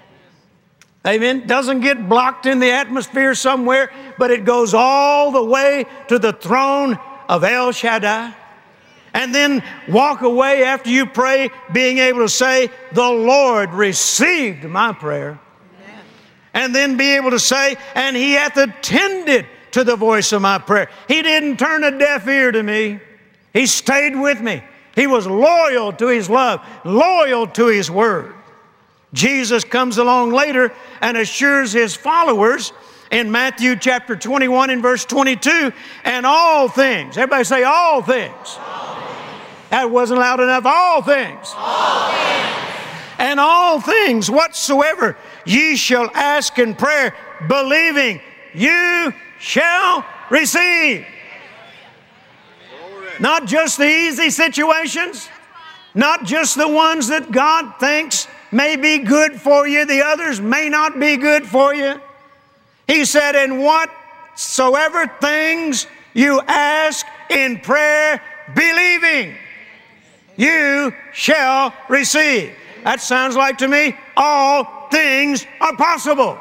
Amen. Doesn't get blocked in the atmosphere somewhere, but it goes all the way to the throne of El Shaddai. And then walk away after you pray, being able to say, the Lord received my prayer. Amen. And then be able to say, and he hath attended to the voice of my prayer. He didn't turn a deaf ear to me. He stayed with me. He was loyal to his love, loyal to his word. Jesus comes along later and assures his followers in Matthew chapter twenty-one and verse twenty-two, and all things, everybody say all things. All things. That wasn't loud enough. All things. All things. And all things whatsoever ye shall ask in prayer, believing, you shall receive. Not just the easy situations, not just the ones that God thinks may be good for you, the others may not be good for you. He said, and whatsoever things you ask in prayer, believing, you shall receive. That sounds like to me, all things are possible.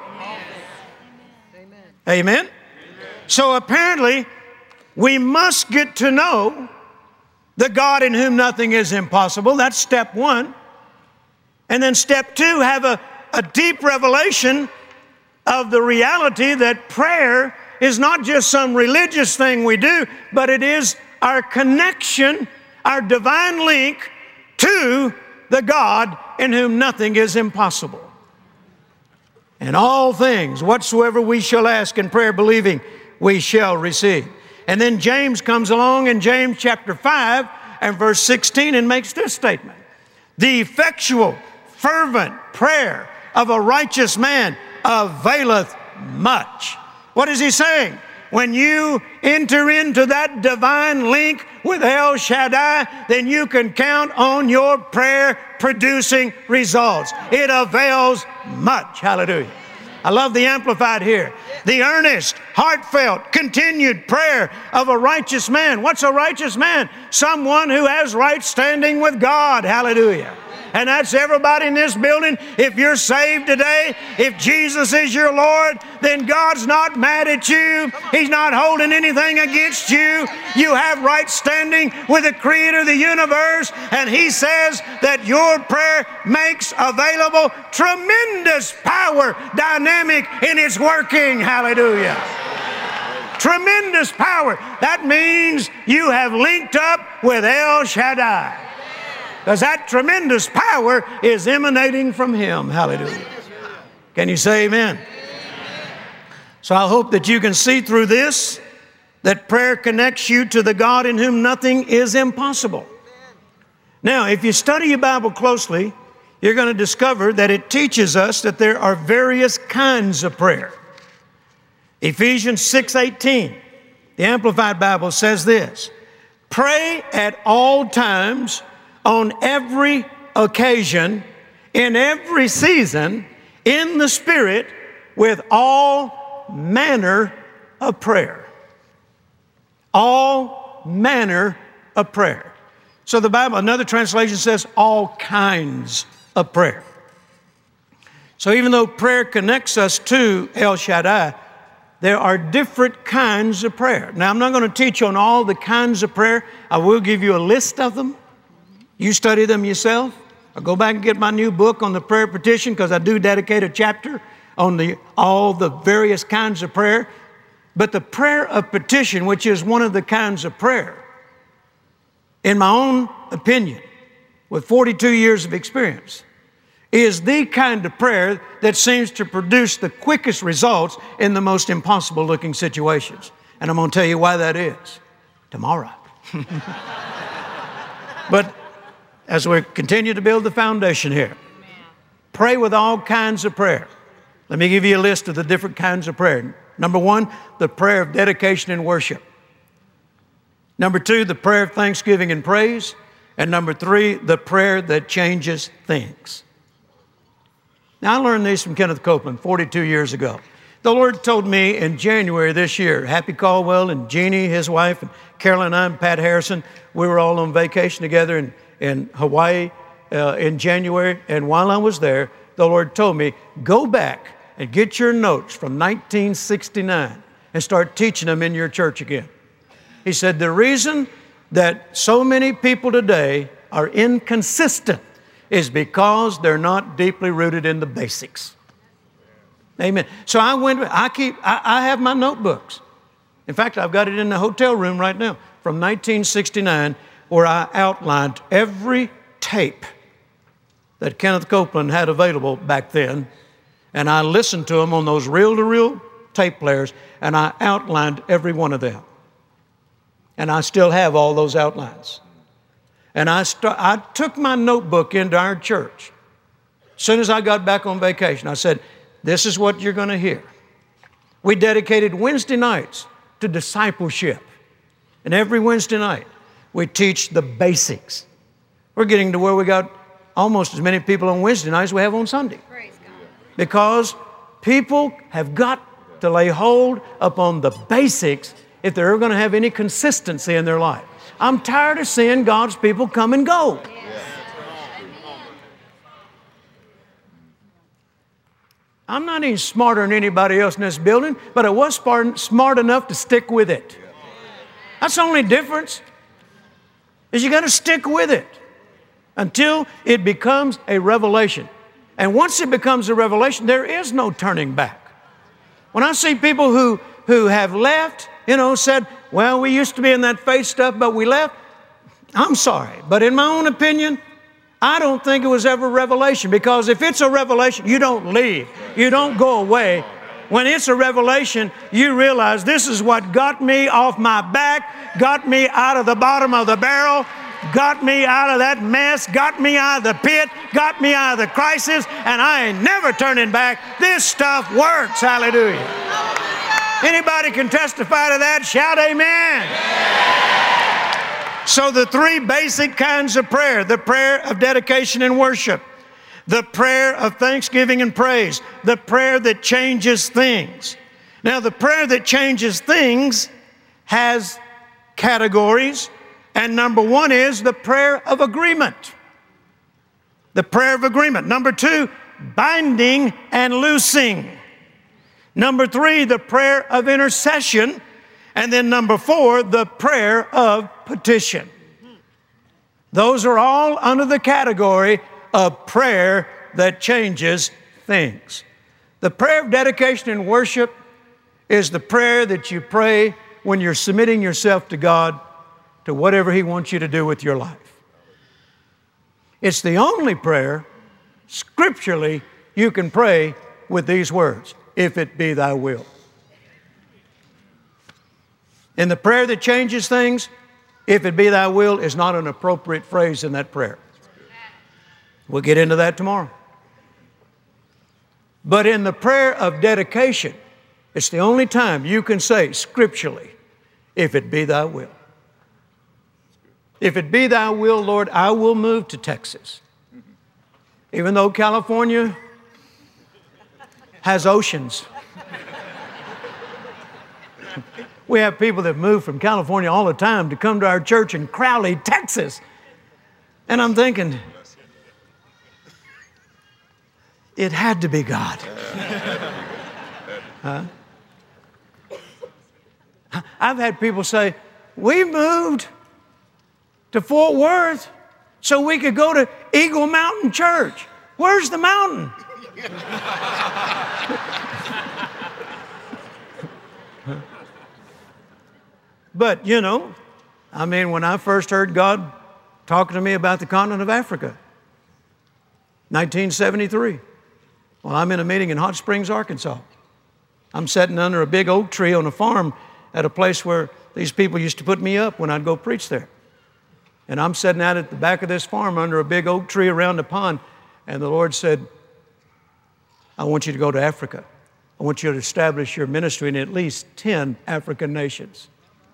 Amen. Amen. Amen. So apparently, we must get to know the God in whom nothing is impossible. That's step one. And then step two, have a, a deep revelation of the reality that prayer is not just some religious thing we do, but it is our connection, our divine link to the God in whom nothing is impossible. And all things whatsoever we shall ask in prayer, believing, we shall receive. And then James comes along in James chapter five and verse sixteen and makes this statement. The effectual, fervent prayer of a righteous man availeth much. What is he saying? When you enter into that divine link with El Shaddai, then you can count on your prayer producing results. It avails much. Hallelujah. I love the Amplified here. The earnest, heartfelt, continued prayer of a righteous man. What's a righteous man? Someone who has right standing with God. Hallelujah. And that's everybody in this building. If you're saved today, if Jesus is your Lord, then God's not mad at you. He's not holding anything against you. You have right standing with the Creator of the universe, and He says that your prayer makes available tremendous power, dynamic in its working. Hallelujah. Tremendous power. That means you have linked up with El Shaddai. Because that tremendous power is emanating from Him. Hallelujah. Can you say amen? So I hope that you can see through this that prayer connects you to the God in whom nothing is impossible. Now, if you study your Bible closely, you're going to discover that it teaches us that there are various kinds of prayer. Ephesians six eighteen, the Amplified Bible says this, pray at all times, on every occasion, in every season, in the Spirit, with all manner of prayer. All manner of prayer. So the Bible, another translation says all kinds of prayer. So even though prayer connects us to El Shaddai, there are different kinds of prayer. Now, I'm not going to teach on all the kinds of prayer. I will give you a list of them. You study them yourself. I'll go back and get my new book on the prayer petition, because I do dedicate a chapter on the, all the various kinds of prayer. But the prayer of petition, which is one of the kinds of prayer, in my own opinion, with forty-two years of experience, is the kind of prayer that seems to produce the quickest results in the most impossible looking situations. And I'm going to tell you why that is tomorrow. But as we continue to build the foundation here, pray with all kinds of prayer. Let me give you a list of the different kinds of prayer. Number one, the prayer of dedication and worship. Number two, the prayer of thanksgiving and praise. And number three, the prayer that changes things. Now, I learned these from Kenneth Copeland forty-two years ago. The Lord told me in January this year, Happy Caldwell and Jeannie, his wife, and Carolyn and I, and Pat Harrison, we were all on vacation together in, in Hawaii uh, in January. And while I was there, the Lord told me, go back and get your notes from nineteen sixty-nine and start teaching them in your church again. He said, the reason that so many people today are inconsistent is because they're not deeply rooted in the basics. Amen. So I went, I keep, I, I have my notebooks. In fact, I've got it in the hotel room right now from nineteen sixty-nine, where I outlined every tape that Kenneth Copeland had available back then. And I listened to them on those reel-to-reel tape players, and I outlined every one of them. And I still have all those outlines. And I, start, I took my notebook into our church. As soon as I got back on vacation, I said, this is what you're going to hear. We dedicated Wednesday nights to discipleship. And every Wednesday night, we teach the basics. We're getting to where we got almost as many people on Wednesday nights as we have on Sunday. Praise God. Because people have got to lay hold upon the basics if they're ever going to have any consistency in their life. I'm tired of seeing God's people come and go. I'm not any smarter than anybody else in this building, but I was smart, smart enough to stick with it. That's the only difference, is you got to stick with it until it becomes a revelation. And once it becomes a revelation, there is no turning back. When I see people who, who have left, you know, said, well, we used to be in that faith stuff, but we left. I'm sorry, but in my own opinion, I don't think it was ever revelation, because if it's a revelation, you don't leave. You don't go away. When it's a revelation, you realize this is what got me off my back, got me out of the bottom of the barrel, got me out of that mess, got me out of the pit, got me out of the crisis, and I ain't never turning back. This stuff works. Hallelujah. Anybody can testify to that? Shout amen. So the three basic kinds of prayer, the prayer of dedication and worship, the prayer of thanksgiving and praise, the prayer that changes things. Now, the prayer that changes things has categories, and number one is the prayer of agreement. The prayer of agreement. Number two, binding and loosing. Number three, the prayer of intercession. And then number four, the prayer of petition. Those are all under the category of prayer that changes things. The prayer of dedication and worship is the prayer that you pray when you're submitting yourself to God to whatever He wants you to do with your life. It's the only prayer, scripturally, you can pray with these words, if it be thy will. In the prayer that changes things, if it be thy will is not an appropriate phrase in that prayer. We'll get into that tomorrow. But in the prayer of dedication, it's the only time you can say scripturally, if it be thy will. If it be thy will, Lord, I will move to Texas. Even though California has oceans. We have people that move from California all the time to come to our church in Crowley, Texas. And I'm thinking, it had to be God. Huh? I've had people say, we moved to Fort Worth so we could go to Eagle Mountain Church. Where's the mountain? But, you know, I mean, when I first heard God talking to me about the continent of Africa, nineteen seventy-three, well, I'm in a meeting in Hot Springs, Arkansas. I'm sitting under a big oak tree on a farm at a place where these people used to put me up when I'd go preach there. And I'm sitting out at the back of this farm under a big oak tree around a pond, and the Lord said, I want you to go to Africa. I want you to establish your ministry in at least ten African nations.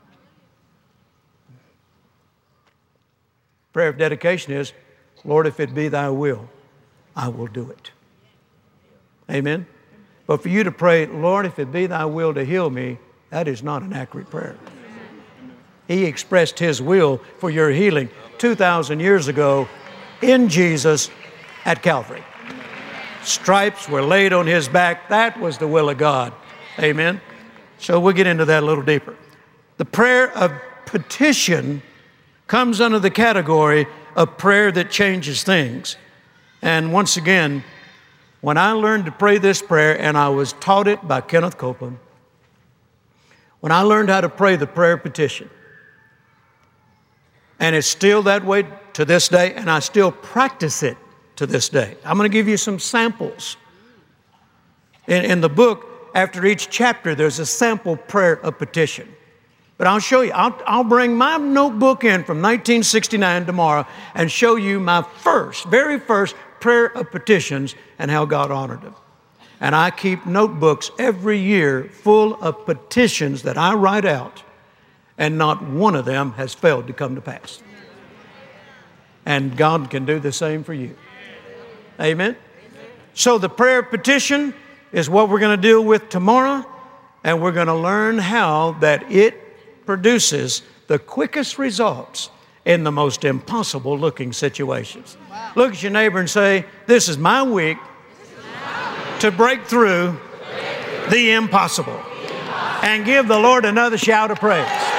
Prayer of dedication is, Lord, if it be thy will, I will do it. Amen? But for you to pray, Lord, if it be thy will to heal me, that is not an accurate prayer. He expressed his will for your healing two thousand years ago in Jesus at Calvary. Stripes were laid on his back. That was the will of God. Amen? So we'll get into that a little deeper. The prayer of petition comes under the category of prayer that changes things. And once again, when I learned to pray this prayer, and I was taught it by Kenneth Copeland, when I learned how to pray the prayer of petition, and it's still that way to this day, and I still practice it to this day. I'm going to give you some samples. In, in the book, after each chapter, there's a sample prayer of petition. But I'll show you. I'll, I'll bring my notebook in from nineteen sixty-nine tomorrow and show you my first, very first prayer of petitions and how God honored them. And I keep notebooks every year full of petitions that I write out, and not one of them has failed to come to pass. And God can do the same for you. Amen? So the prayer of petition is what we're going to deal with tomorrow, and we're going to learn how that it produces the quickest results in the most impossible looking situations. Wow. Look at your neighbor and say, this is my week to break through the impossible. And give the Lord another shout of praise.